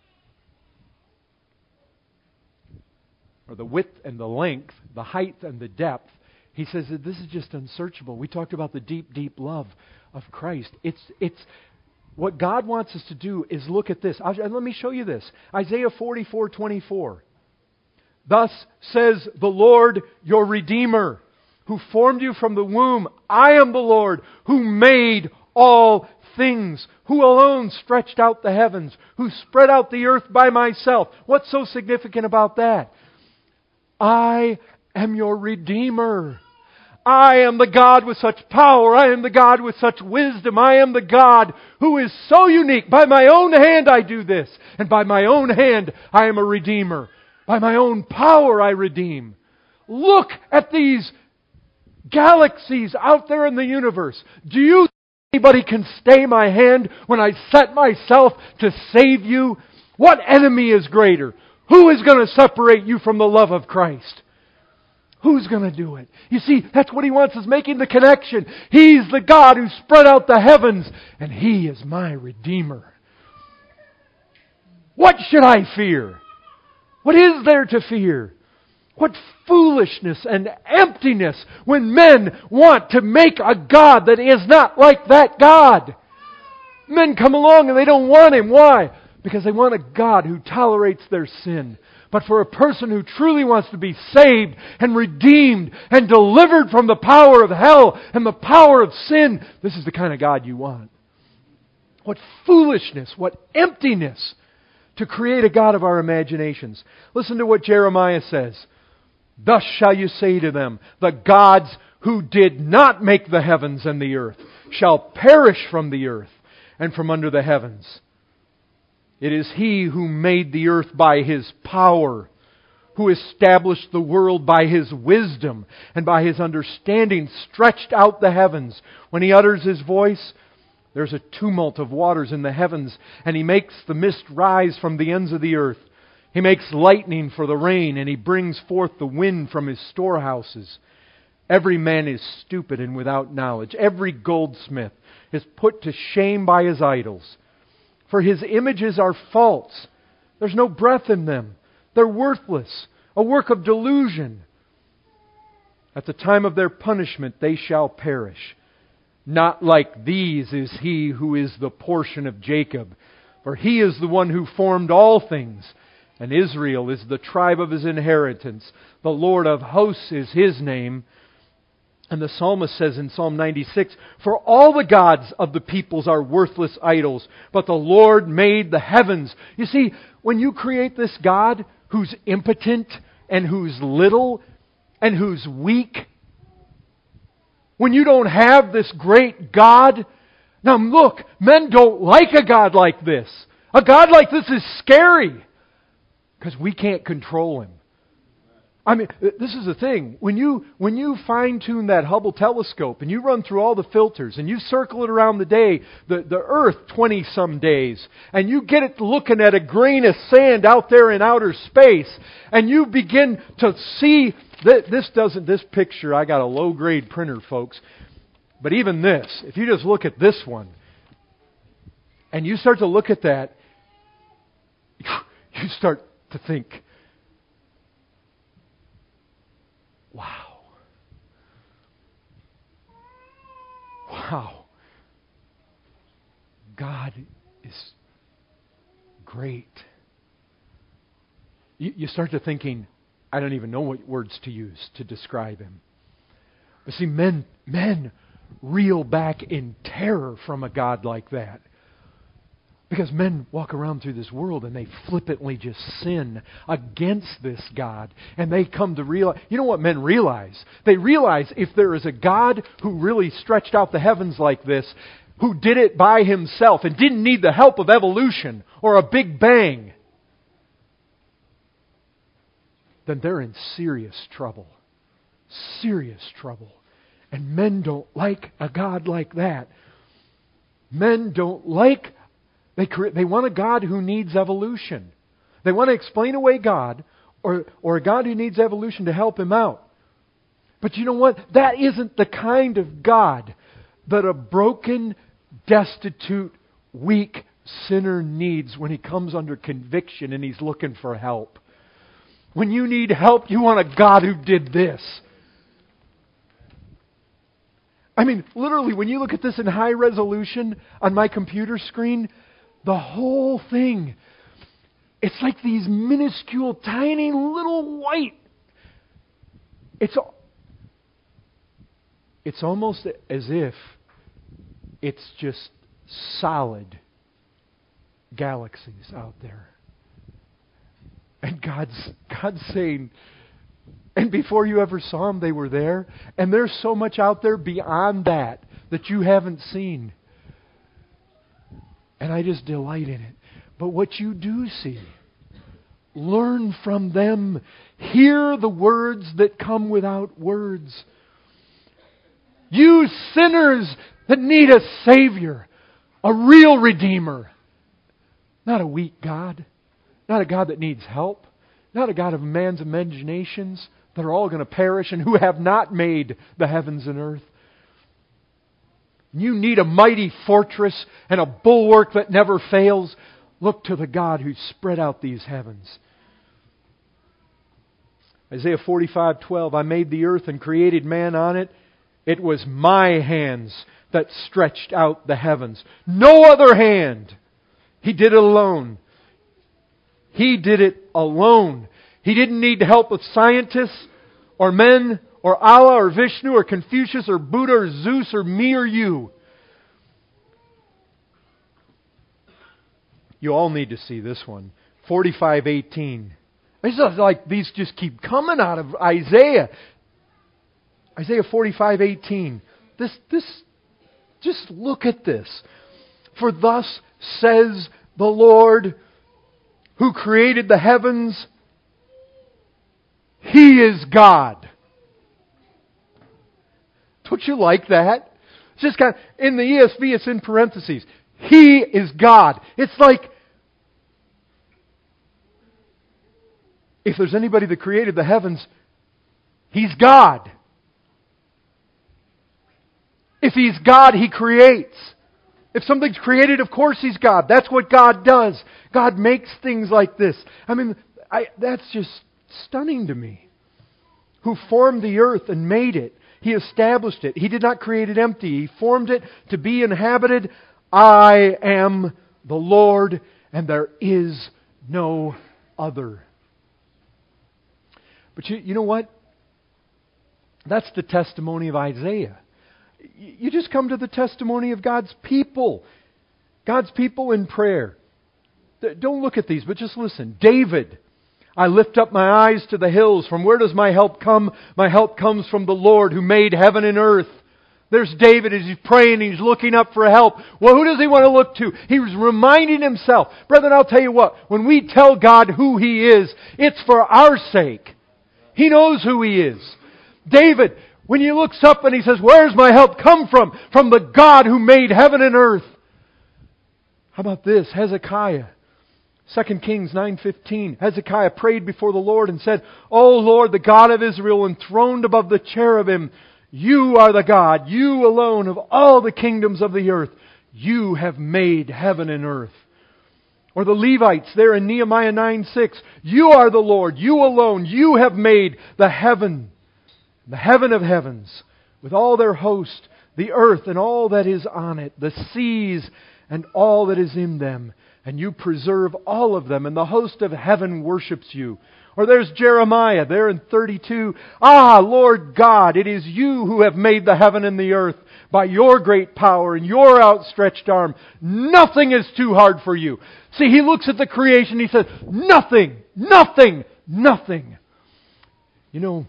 or the width and the length, the height and the depth, he says that this is just unsearchable. We talked about the deep, deep love of Christ. It's what God wants us to do is look at this. And let me show you this. Isaiah 44:24. Thus says the Lord your Redeemer, who formed you from the womb. I am the Lord who made all things, who alone stretched out the heavens, who spread out the earth by myself. What's so significant about that? I am your Redeemer. I am the God with such power. I am the God with such wisdom. I am the God who is so unique. By my own hand I do this. And by my own hand I am a Redeemer. By my own power I redeem. Look at these galaxies out there in the universe. Do you think anybody can stay my hand when I set myself to save you? What enemy is greater? Who is going to separate you from the love of Christ? Who's going to do it? You see, that's what He wants, is making the connection. He's the God who spread out the heavens, and He is my Redeemer. What should I fear? What is there to fear? What foolishness and emptiness when men want to make a God that is not like that God. Men come along and they don't want Him. Why? Because they want a God who tolerates their sin. But for a person who truly wants to be saved and redeemed and delivered from the power of hell and the power of sin, this is the kind of God you want. What foolishness, what emptiness to create a God of our imaginations. Listen to what Jeremiah says. Thus shall you say to them, the gods who did not make the heavens and the earth shall perish from the earth and from under the heavens. It is He who made the earth by His power, who established the world by His wisdom, and by His understanding stretched out the heavens. When He utters His voice, there's a tumult of waters in the heavens, and He makes the mist rise from the ends of the earth. He makes lightning for the rain, and He brings forth the wind from His storehouses. Every man is stupid and without knowledge. Every goldsmith is put to shame by his idols. For His images are false. There's no breath in them. They're worthless, a work of delusion. At the time of their punishment they shall perish. Not like these is He who is the portion of Jacob. For He is the one who formed all things, and Israel is the tribe of His inheritance. The Lord of hosts is His name. And the psalmist says in Psalm 96, for all the gods of the peoples are worthless idols, but the Lord made the heavens. You see, when you create this God who's impotent and who's little and who's weak, when you don't have this great God, now look, men don't like a God like this. A God like this is scary because we can't control Him. I mean, this is the thing. When you fine-tune that Hubble telescope and you run through all the filters and you circle it around the Earth 20-some days, and you get it looking at a grain of sand out there in outer space, and you begin to see that this picture, I got a low-grade printer, folks, but even this, if you just look at this one, and you start to look at that, you start to think, wow. Wow. God is great. You start to thinking, I don't even know what words to use to describe Him. But see, men reel back in terror from a God like that. Because men walk around through this world and they flippantly just sin against this God. And they come to realize, you know what men realize? They realize if there is a God who really stretched out the heavens like this, who did it by Himself and didn't need the help of evolution or a big bang, then they're in serious trouble. Serious trouble. And men don't like a God like that. Men don't like They want a God who needs evolution. They want to explain away God or a God who needs evolution to help Him out. But you know what? That isn't the kind of God that a broken, destitute, weak sinner needs when he comes under conviction and he's looking for help. When you need help, you want a God who did this. I mean, literally, when you look at this in high resolution on my computer screen, the whole thing, it's like these minuscule, tiny, little white. It's almost as if it's just solid galaxies out there. And God's saying, and before you ever saw them, they were there. And there's so much out there beyond that you haven't seen. And I just delight in it. But what you do see, learn from them. Hear the words that come without words. You sinners that need a Savior, a real Redeemer. Not a weak God. Not a God that needs help. Not a God of man's imaginations that are all going to perish and who have not made the heavens and earth. You need a mighty fortress and a bulwark that never fails. Look to the God who spread out these heavens. Isaiah 45:12, I made the earth and created man on it. It was my hands that stretched out the heavens. No other hand. He did it alone. He did it alone. He didn't need help with scientists or men or Allah or Vishnu or Confucius or Buddha or Zeus or me or you. You all need to see this one. 45:18. It's just like these just keep coming out of Isaiah. Isaiah 45:18. This just look at this. For thus says the Lord who created the heavens, He is God. Don't you like that? It's just kind of, in the ESV it's in parentheses. He is God. It's like, if there's anybody that created the heavens, He's God. If He's God, He creates. If something's created, of course He's God. That's what God does. God makes things like this. I mean, that's just stunning to me. Who formed the earth and made it. He established it. He did not create it empty. He formed it to be inhabited. I am the Lord, and there is no other. But you know what? That's the testimony of Isaiah. You just come to the testimony of God's people. God's people in prayer. Don't look at these, but just listen. David, I lift up my eyes to the hills. From where does my help come? My help comes from the Lord who made heaven and earth. There's David as he's praying, he's looking up for help. Well, who does he want to look to? He was reminding himself. Brethren, I'll tell you what. When we tell God who He is, it's for our sake. He knows who He is. David, when he looks up and he says, where's my help come from? From the God who made heaven and earth. How about this? Hezekiah. 2 Kings 9:15. Hezekiah prayed before the Lord and said, O Lord, the God of Israel, enthroned above the cherubim, You are the God, You alone of all the kingdoms of the earth. You have made heaven and earth. Or the Levites there in Nehemiah 9:6. You are the Lord, You alone, You have made the heaven of heavens, with all their host, the earth and all that is on it, the seas and all that is in them. And You preserve all of them, and the host of heaven worships You. Or there's Jeremiah there in 32. Ah, Lord God, it is You who have made the heaven and the earth by Your great power and Your outstretched arm. Nothing is too hard for You. See, he looks at the creation, he says, nothing, nothing, nothing. You know,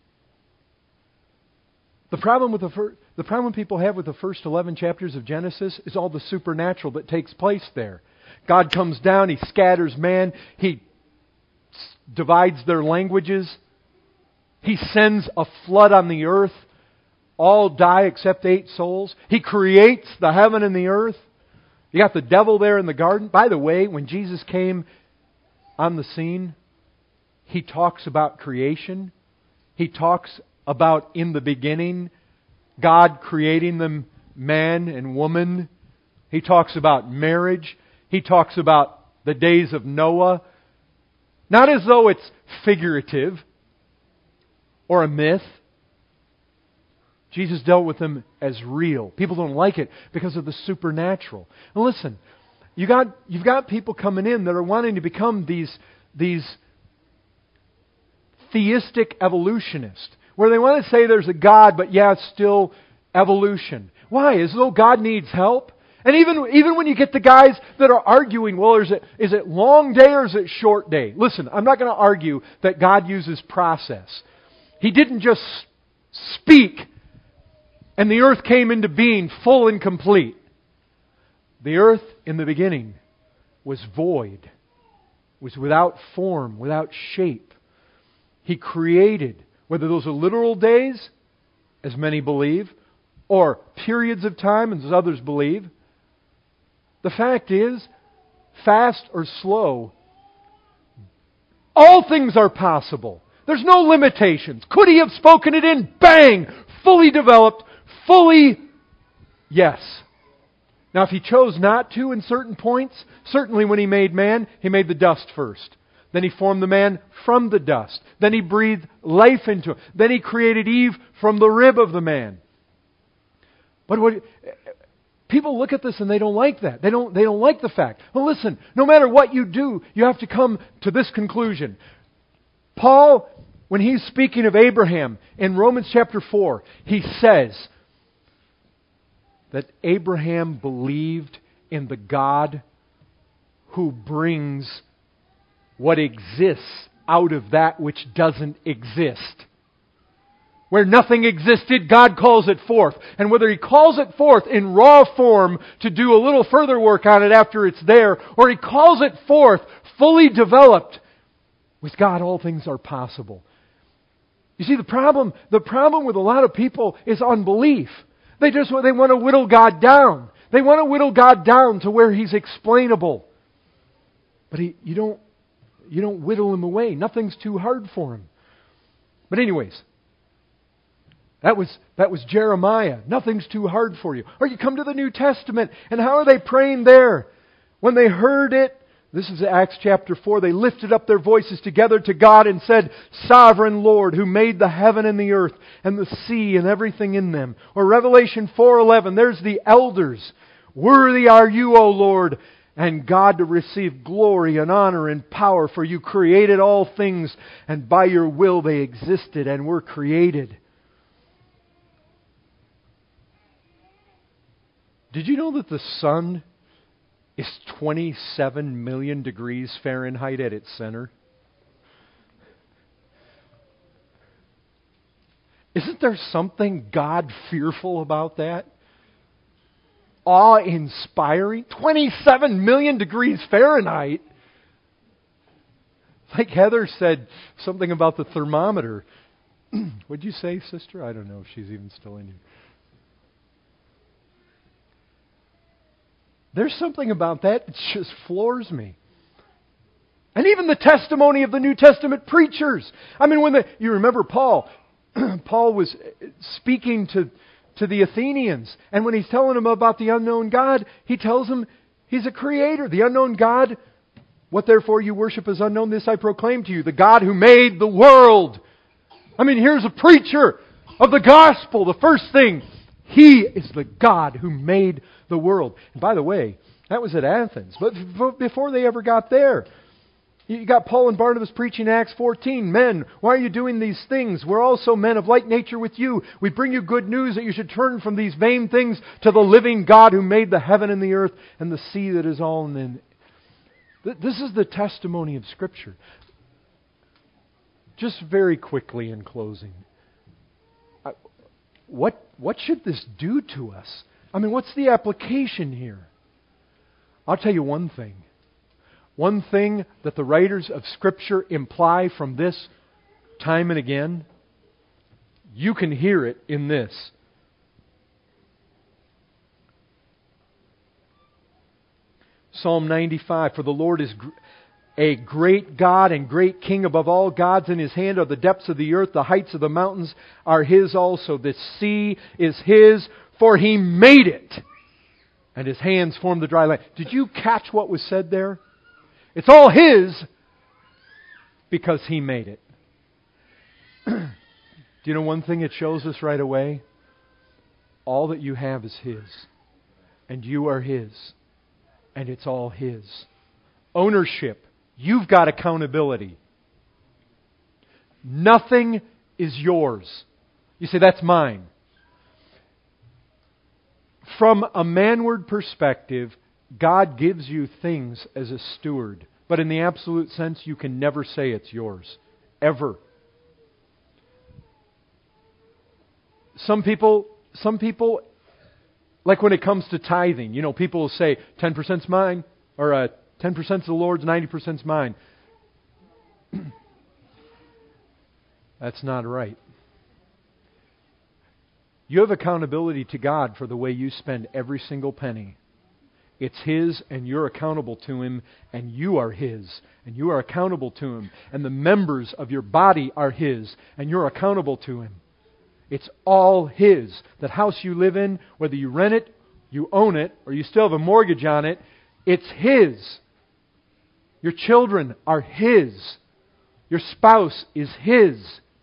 the problem people have with the first 11 chapters of Genesis is all the supernatural that takes place there. God comes down, He scatters man, He divides their languages, He sends a flood on the earth, all die except 8 souls. He creates the heaven and the earth. You got the devil there in the garden. By the way, when Jesus came on the scene, He talks about creation. He talks about in the beginning, God creating them man and woman. He talks about marriage. He talks about the days of Noah. Not as though it's figurative or a myth. Jesus dealt with them as real. People don't like it because of the supernatural. And listen, you've got people coming in that are wanting to become these theistic evolutionists, where they want to say there's a God, but yeah, it's still evolution. Why? As though God needs help? And even when you get the guys that are arguing, well, is it long day or is it short day? Listen, I'm not going to argue that God uses process. He didn't just speak and the earth came into being full and complete. The earth in the beginning was void, was without form, without shape. He created, whether those are literal days, as many believe, or periods of time, as others believe. The fact is, fast or slow, all things are possible. There's no limitations. Could He have spoken it in? Bang! Fully developed, fully, yes. Now if He chose not to in certain points, certainly when He made man, He made the dust first. Then He formed the man from the dust. Then He breathed life into him. Then He created Eve from the rib of the man. But people look at this and they don't like that. They don't like the fact. Well, listen, no matter what you do, you have to come to this conclusion. Paul, when he's speaking of Abraham in Romans chapter 4, he says that Abraham believed in the God who brings what exists out of that which doesn't exist. Where nothing existed, God calls it forth. And whether He calls it forth in raw form to do a little further work on it after it's there, or He calls it forth fully developed, with God all things are possible. You see, the problem with a lot of people is unbelief. They want to whittle God down. They want to whittle God down to where He's explainable. But you don't whittle Him away. Nothing's too hard for Him. But anyways, that was Jeremiah. Nothing's too hard for you. Or you come to the New Testament, and how are they praying there? When they heard it, this is Acts chapter 4, they lifted up their voices together to God and said, Sovereign Lord, who made the heaven and the earth and the sea and everything in them. Or Revelation 4:11, there's the elders. Worthy are you, O Lord, and God, to receive glory and honor and power, for you created all things, and by your will they existed and were created. Did you know that the sun is 27 million degrees Fahrenheit at its center? Isn't there something God-fearful about that? Awe-inspiring? 27 million degrees Fahrenheit? Like Heather said something about the thermometer. What'd you say, sister? I don't know if she's even still in here. There's something about that that just floors me. And even the testimony of the New Testament preachers. I mean, you remember Paul. Paul was speaking to the Athenians. And when he's telling them about the unknown God, he tells them He's a creator. The unknown God. What therefore you worship as unknown, this I proclaim to you. The God who made the world. I mean, here's a preacher of the gospel. The first thing, He is the God who made the world. And by the way, that was at Athens. But before they ever got there, you got Paul and Barnabas preaching Acts 14. Men, why are you doing these things? We're also men of like nature with you. We bring you good news that you should turn from these vain things to the living God who made the heaven and the earth and the sea that is all in it. This is the testimony of Scripture. Just very quickly in closing. What should this do to us? I mean, what's the application here? I'll tell you one thing. One thing that the writers of Scripture imply from this time and again, you can hear it in this. Psalm 95, for the Lord is a great God and great King above all gods. In His hand are the depths of the earth. The heights of the mountains are His also. The sea is His, for He made it. And His hands formed the dry land. Did you catch what was said there? It's all His because He made it. Do you know one thing it shows us right away? All that you have is His. And you are His. And it's all His. Ownership. You've got accountability. Nothing is yours. You say, that's mine. From a manward perspective, God gives you things as a steward. But in the absolute sense, you can never say it's yours. Ever. Some people, like when it comes to tithing, people will say, 10%'s mine, or 10%'s the Lord's, 90%'s mine. That's not right. You have accountability to God for the way you spend every single penny. It's His, and you're accountable to Him, and you are His, and you are accountable to Him. And the members of your body are His, and you're accountable to Him. It's all His. That house you live in, whether you rent it, you own it, or you still have a mortgage on it, it's His. Your children are His. Your spouse is His.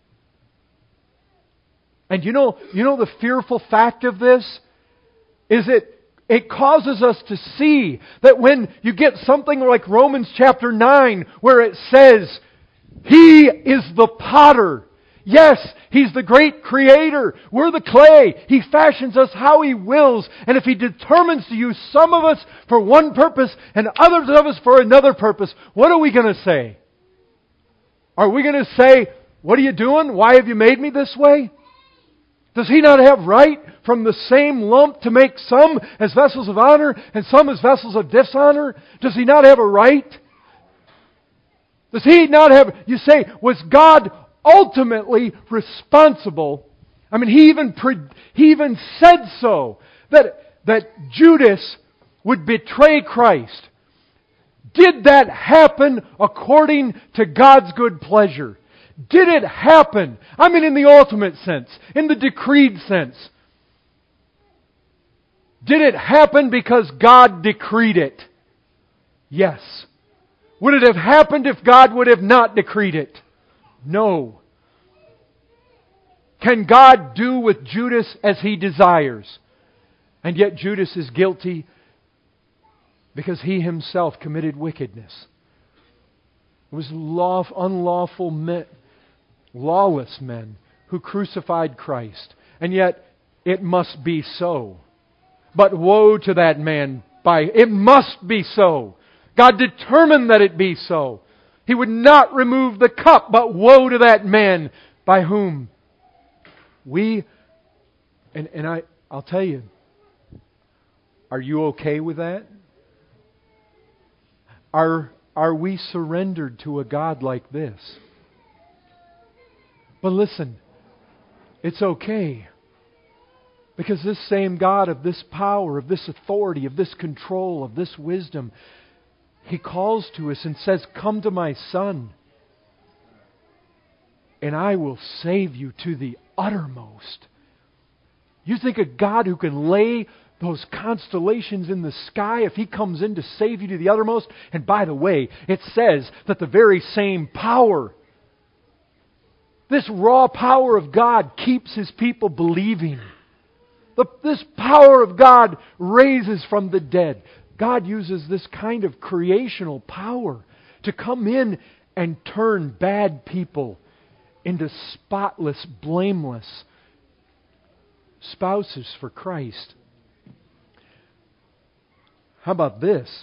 And you know the fearful fact of this is it causes us to see that when you get something like Romans chapter 9, where it says, He is the potter. Yes, He's the great creator. We're the clay. He fashions us how He wills. And if He determines to use some of us for one purpose and others of us for another purpose, what are we going to say? Are we going to say, what are you doing? Why have you made me this way? Does He not have right from the same lump to make some as vessels of honor and some as vessels of dishonor? Does He not have a right? Does He not have... You say, was God ultimately responsible? I mean, He even said so, that Judas would betray Christ. Did that happen according to God's good pleasure? Did it happen? I mean, in the ultimate sense, in the decreed sense. Did it happen because God decreed it? Yes. Would it have happened if God would have not decreed it? No. Can God do with Judas as He desires? And yet Judas is guilty because he himself committed wickedness. It was unlawful men, lawless men who crucified Christ. And yet it must be so. But woe to that man. It must be so. God determined that it be so. He would not remove the cup, but woe to that man by whom I'll tell you, are you okay with that? Are we surrendered to a God like this? But listen, it's okay. Because this same God of this power, of this authority, of this control, of this wisdom, He calls to us and says, "Come to my Son, and I will save you to the uttermost." You think a God who can lay those constellations in the sky, if He comes in to save you to the uttermost? And by the way, it says that the very same power, this raw power of God, keeps His people believing. This power of God raises from the dead. God uses this kind of creational power to come in and turn bad people into spotless, blameless spouses for Christ. How about this?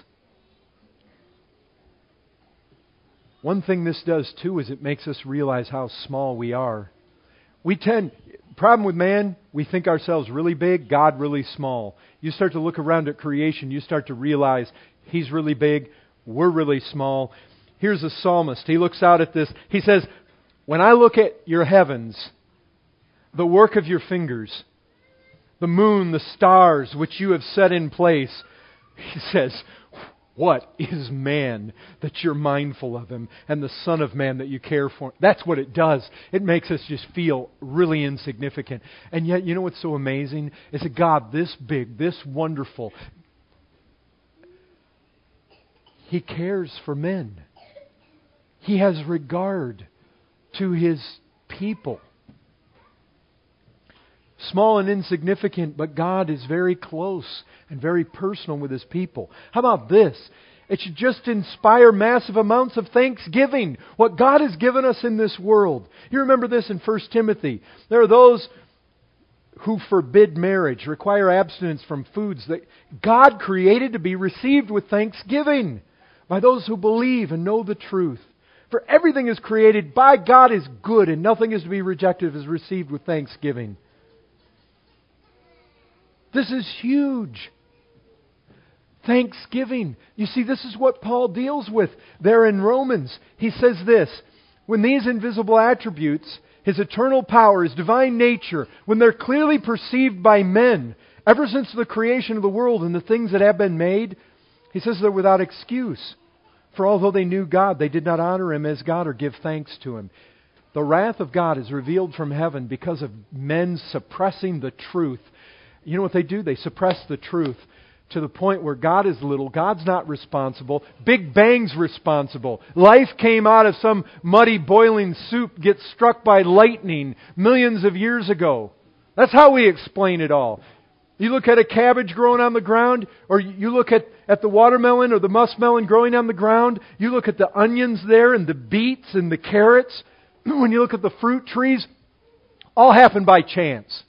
One thing this does too is it makes us realize how small we are. Problem with man, we think ourselves really big, God really small. You start to look around at creation, you start to realize He's really big, we're really small. Here's a psalmist. He looks out at this. He says, "When I look at your heavens, the work of your fingers, the moon, the stars which you have set in place," he says, "What is man that you're mindful of him, and the Son of Man that you care for?" That's what it does. It makes us just feel really insignificant. And yet, you know what's so amazing? Is a God this big, this wonderful. He cares for men. He has regard to His people. Small and insignificant, but God is very close and very personal with His people. How about this? It should just inspire massive amounts of thanksgiving. What God has given us in this world. You remember this in 1 Timothy. There are those who forbid marriage, require abstinence from foods that God created to be received with thanksgiving by those who believe and know the truth. For everything is created by God is good, and nothing is to be rejected if it is received with thanksgiving. This is huge. Thanksgiving. You see, this is what Paul deals with there in Romans. He says this, when these invisible attributes, His eternal power, His divine nature, when they're clearly perceived by men, ever since the creation of the world and the things that have been made, he says they're without excuse. For although they knew God, they did not honor Him as God or give thanks to Him. The wrath of God is revealed from heaven because of men suppressing the truth. You know what they do? They suppress the truth to the point where God is little. God's not responsible. Big Bang's responsible. Life came out of some muddy boiling soup, gets struck by lightning millions of years ago. That's how we explain it all. You look at a cabbage growing on the ground, or you look at the watermelon or the muskmelon growing on the ground. You look at the onions there and the beets and the carrots. When you look at the fruit trees, all happen by chance.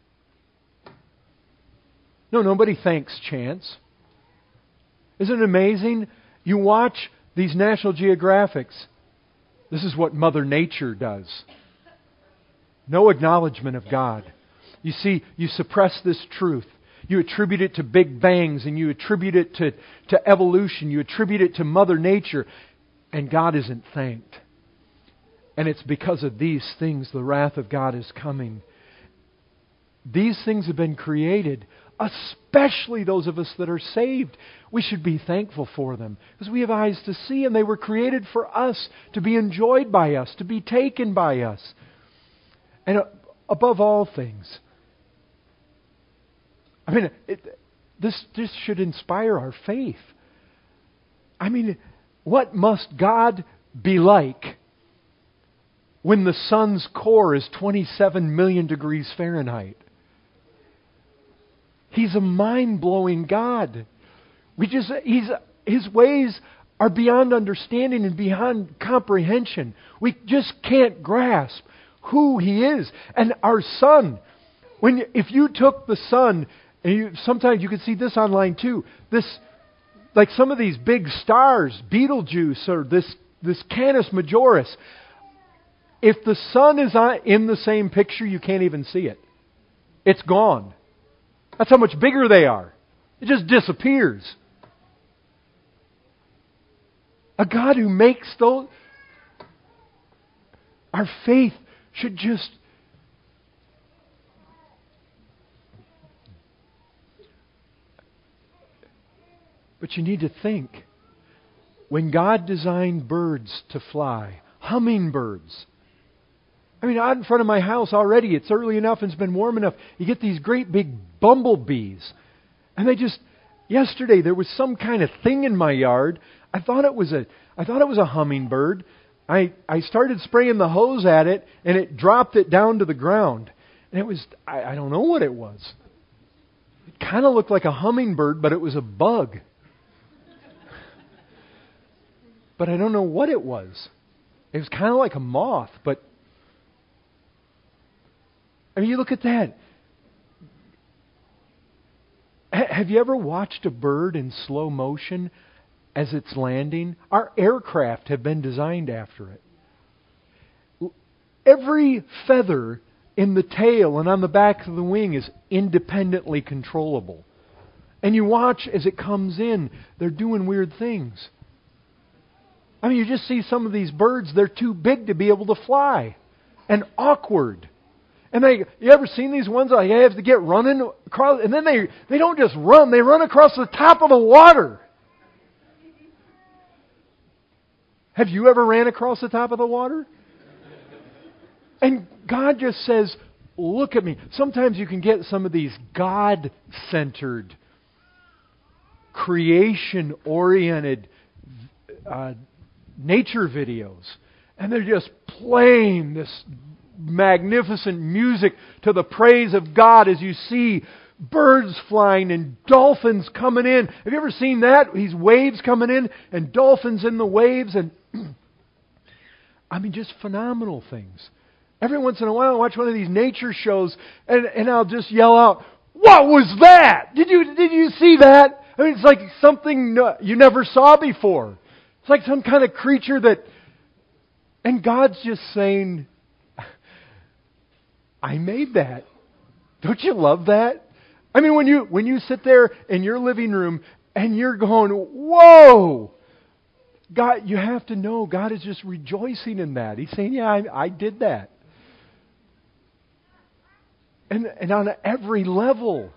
No, nobody thanks chance. Isn't it amazing? You watch these National Geographics. This is what Mother Nature does. No acknowledgement of God. You see, you suppress this truth. You attribute it to big bangs, and you attribute it to evolution. You attribute it to Mother Nature, and God isn't thanked. And it's because of these things the wrath of God is coming. These things have been created, especially those of us that are saved. We should be thankful for them because we have eyes to see, and they were created for us, to be enjoyed by us, to be taken by us. And above all things, I mean, this should inspire our faith. I mean, what must God be like when the sun's core is 27 million degrees Fahrenheit? He's a mind-blowing God. His ways are beyond understanding and beyond comprehension. We just can't grasp who He is. And our sun, if you took the sun, and sometimes you can see this online too, like some of these big stars, Betelgeuse or this Canis Majoris, if the sun is in the same picture, you can't even see it. It's gone. That's how much bigger they are. It just disappears. A God who makes those... Our faith should just... But you need to think. When God designed birds to fly, hummingbirds. I mean, out in front of my house already, it's early enough and it's been warm enough. You get these great big bumblebees. And they just... Yesterday there was some kind of thing in my yard. I thought it was a hummingbird. I started spraying the hose at it, and it dropped it down to the ground. And it was, I don't know what it was. It kind of looked like a hummingbird, but it was a bug. But I don't know what it was. It was kind of like a moth, but... I mean, you look at that. Have you ever watched a bird in slow motion as it's landing? Our aircraft have been designed after it. Every feather in the tail and on the back of the wing is independently controllable. And you watch as it comes in, they're doing weird things. I mean, you just see some of these birds, they're too big to be able to fly. And awkward. And you ever seen these ones that you have to get running across, and then they don't just run, they run across the top of the water. Have you ever ran across the top of the water? And God just says, look at me. Sometimes you can get some of these God-centered, creation-oriented nature videos. And they're just playing this magnificent music to the praise of God as you see birds flying and dolphins coming in. Have you ever seen that? These waves coming in and dolphins in the waves, and I mean, just phenomenal things. Every once in a while I watch one of these nature shows and I'll just yell out, "What was that? Did you see that?" I mean, it's like something you never saw before. It's like some kind of creature that... And God's just saying, I made that. Don't you love that? I mean, when you sit there in your living room and you're going, whoa! God, you have to know God is just rejoicing in that. He's saying, yeah, I did that. And on every level.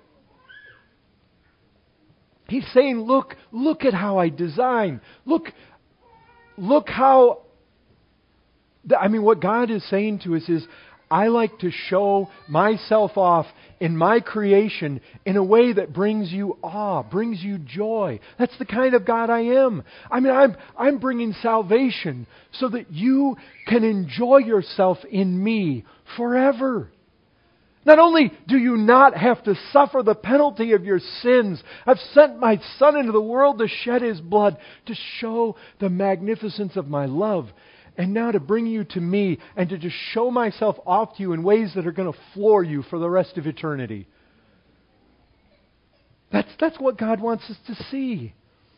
He's saying, look at how I designed. Look how... I mean, what God is saying to us is, I like to show myself off in my creation in a way that brings you awe, brings you joy. That's the kind of God I am. I mean, I'm bringing salvation so that you can enjoy yourself in me forever. Not only do you not have to suffer the penalty of your sins, I've sent my Son into the world to shed His blood, to show the magnificence of my love, and now to bring you to me and to just show myself off to you in ways that are going to floor you for the rest of eternity. That's what God wants us to see.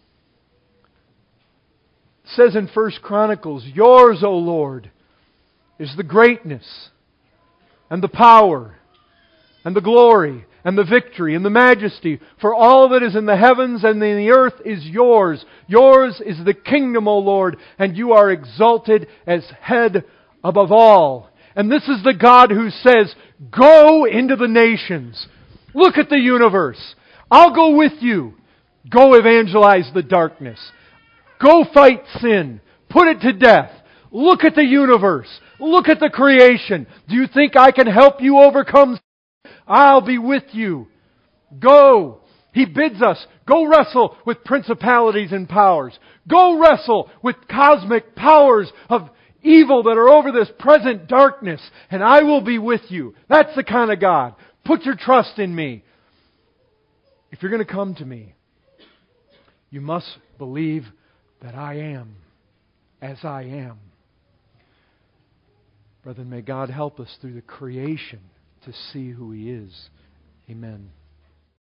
It says in 1 Chronicles, yours, O Lord, is the greatness and the power and the glory and the victory and the majesty. For all that is in the heavens and in the earth is yours. Yours is the kingdom, O Lord, and you are exalted as head above all. And this is the God who says, go into the nations. Look at the universe. I'll go with you. Go evangelize the darkness. Go fight sin. Put it to death. Look at the universe. Look at the creation. Do you think I can help you overcome sin? I'll be with you. Go. He bids us, go wrestle with principalities and powers. Go wrestle with cosmic powers of evil that are over this present darkness, and I will be with you. That's the kind of God. Put your trust in me. If you're going to come to me, you must believe that I am as I am. Brethren, may God help us through the creation to see who He is. Amen.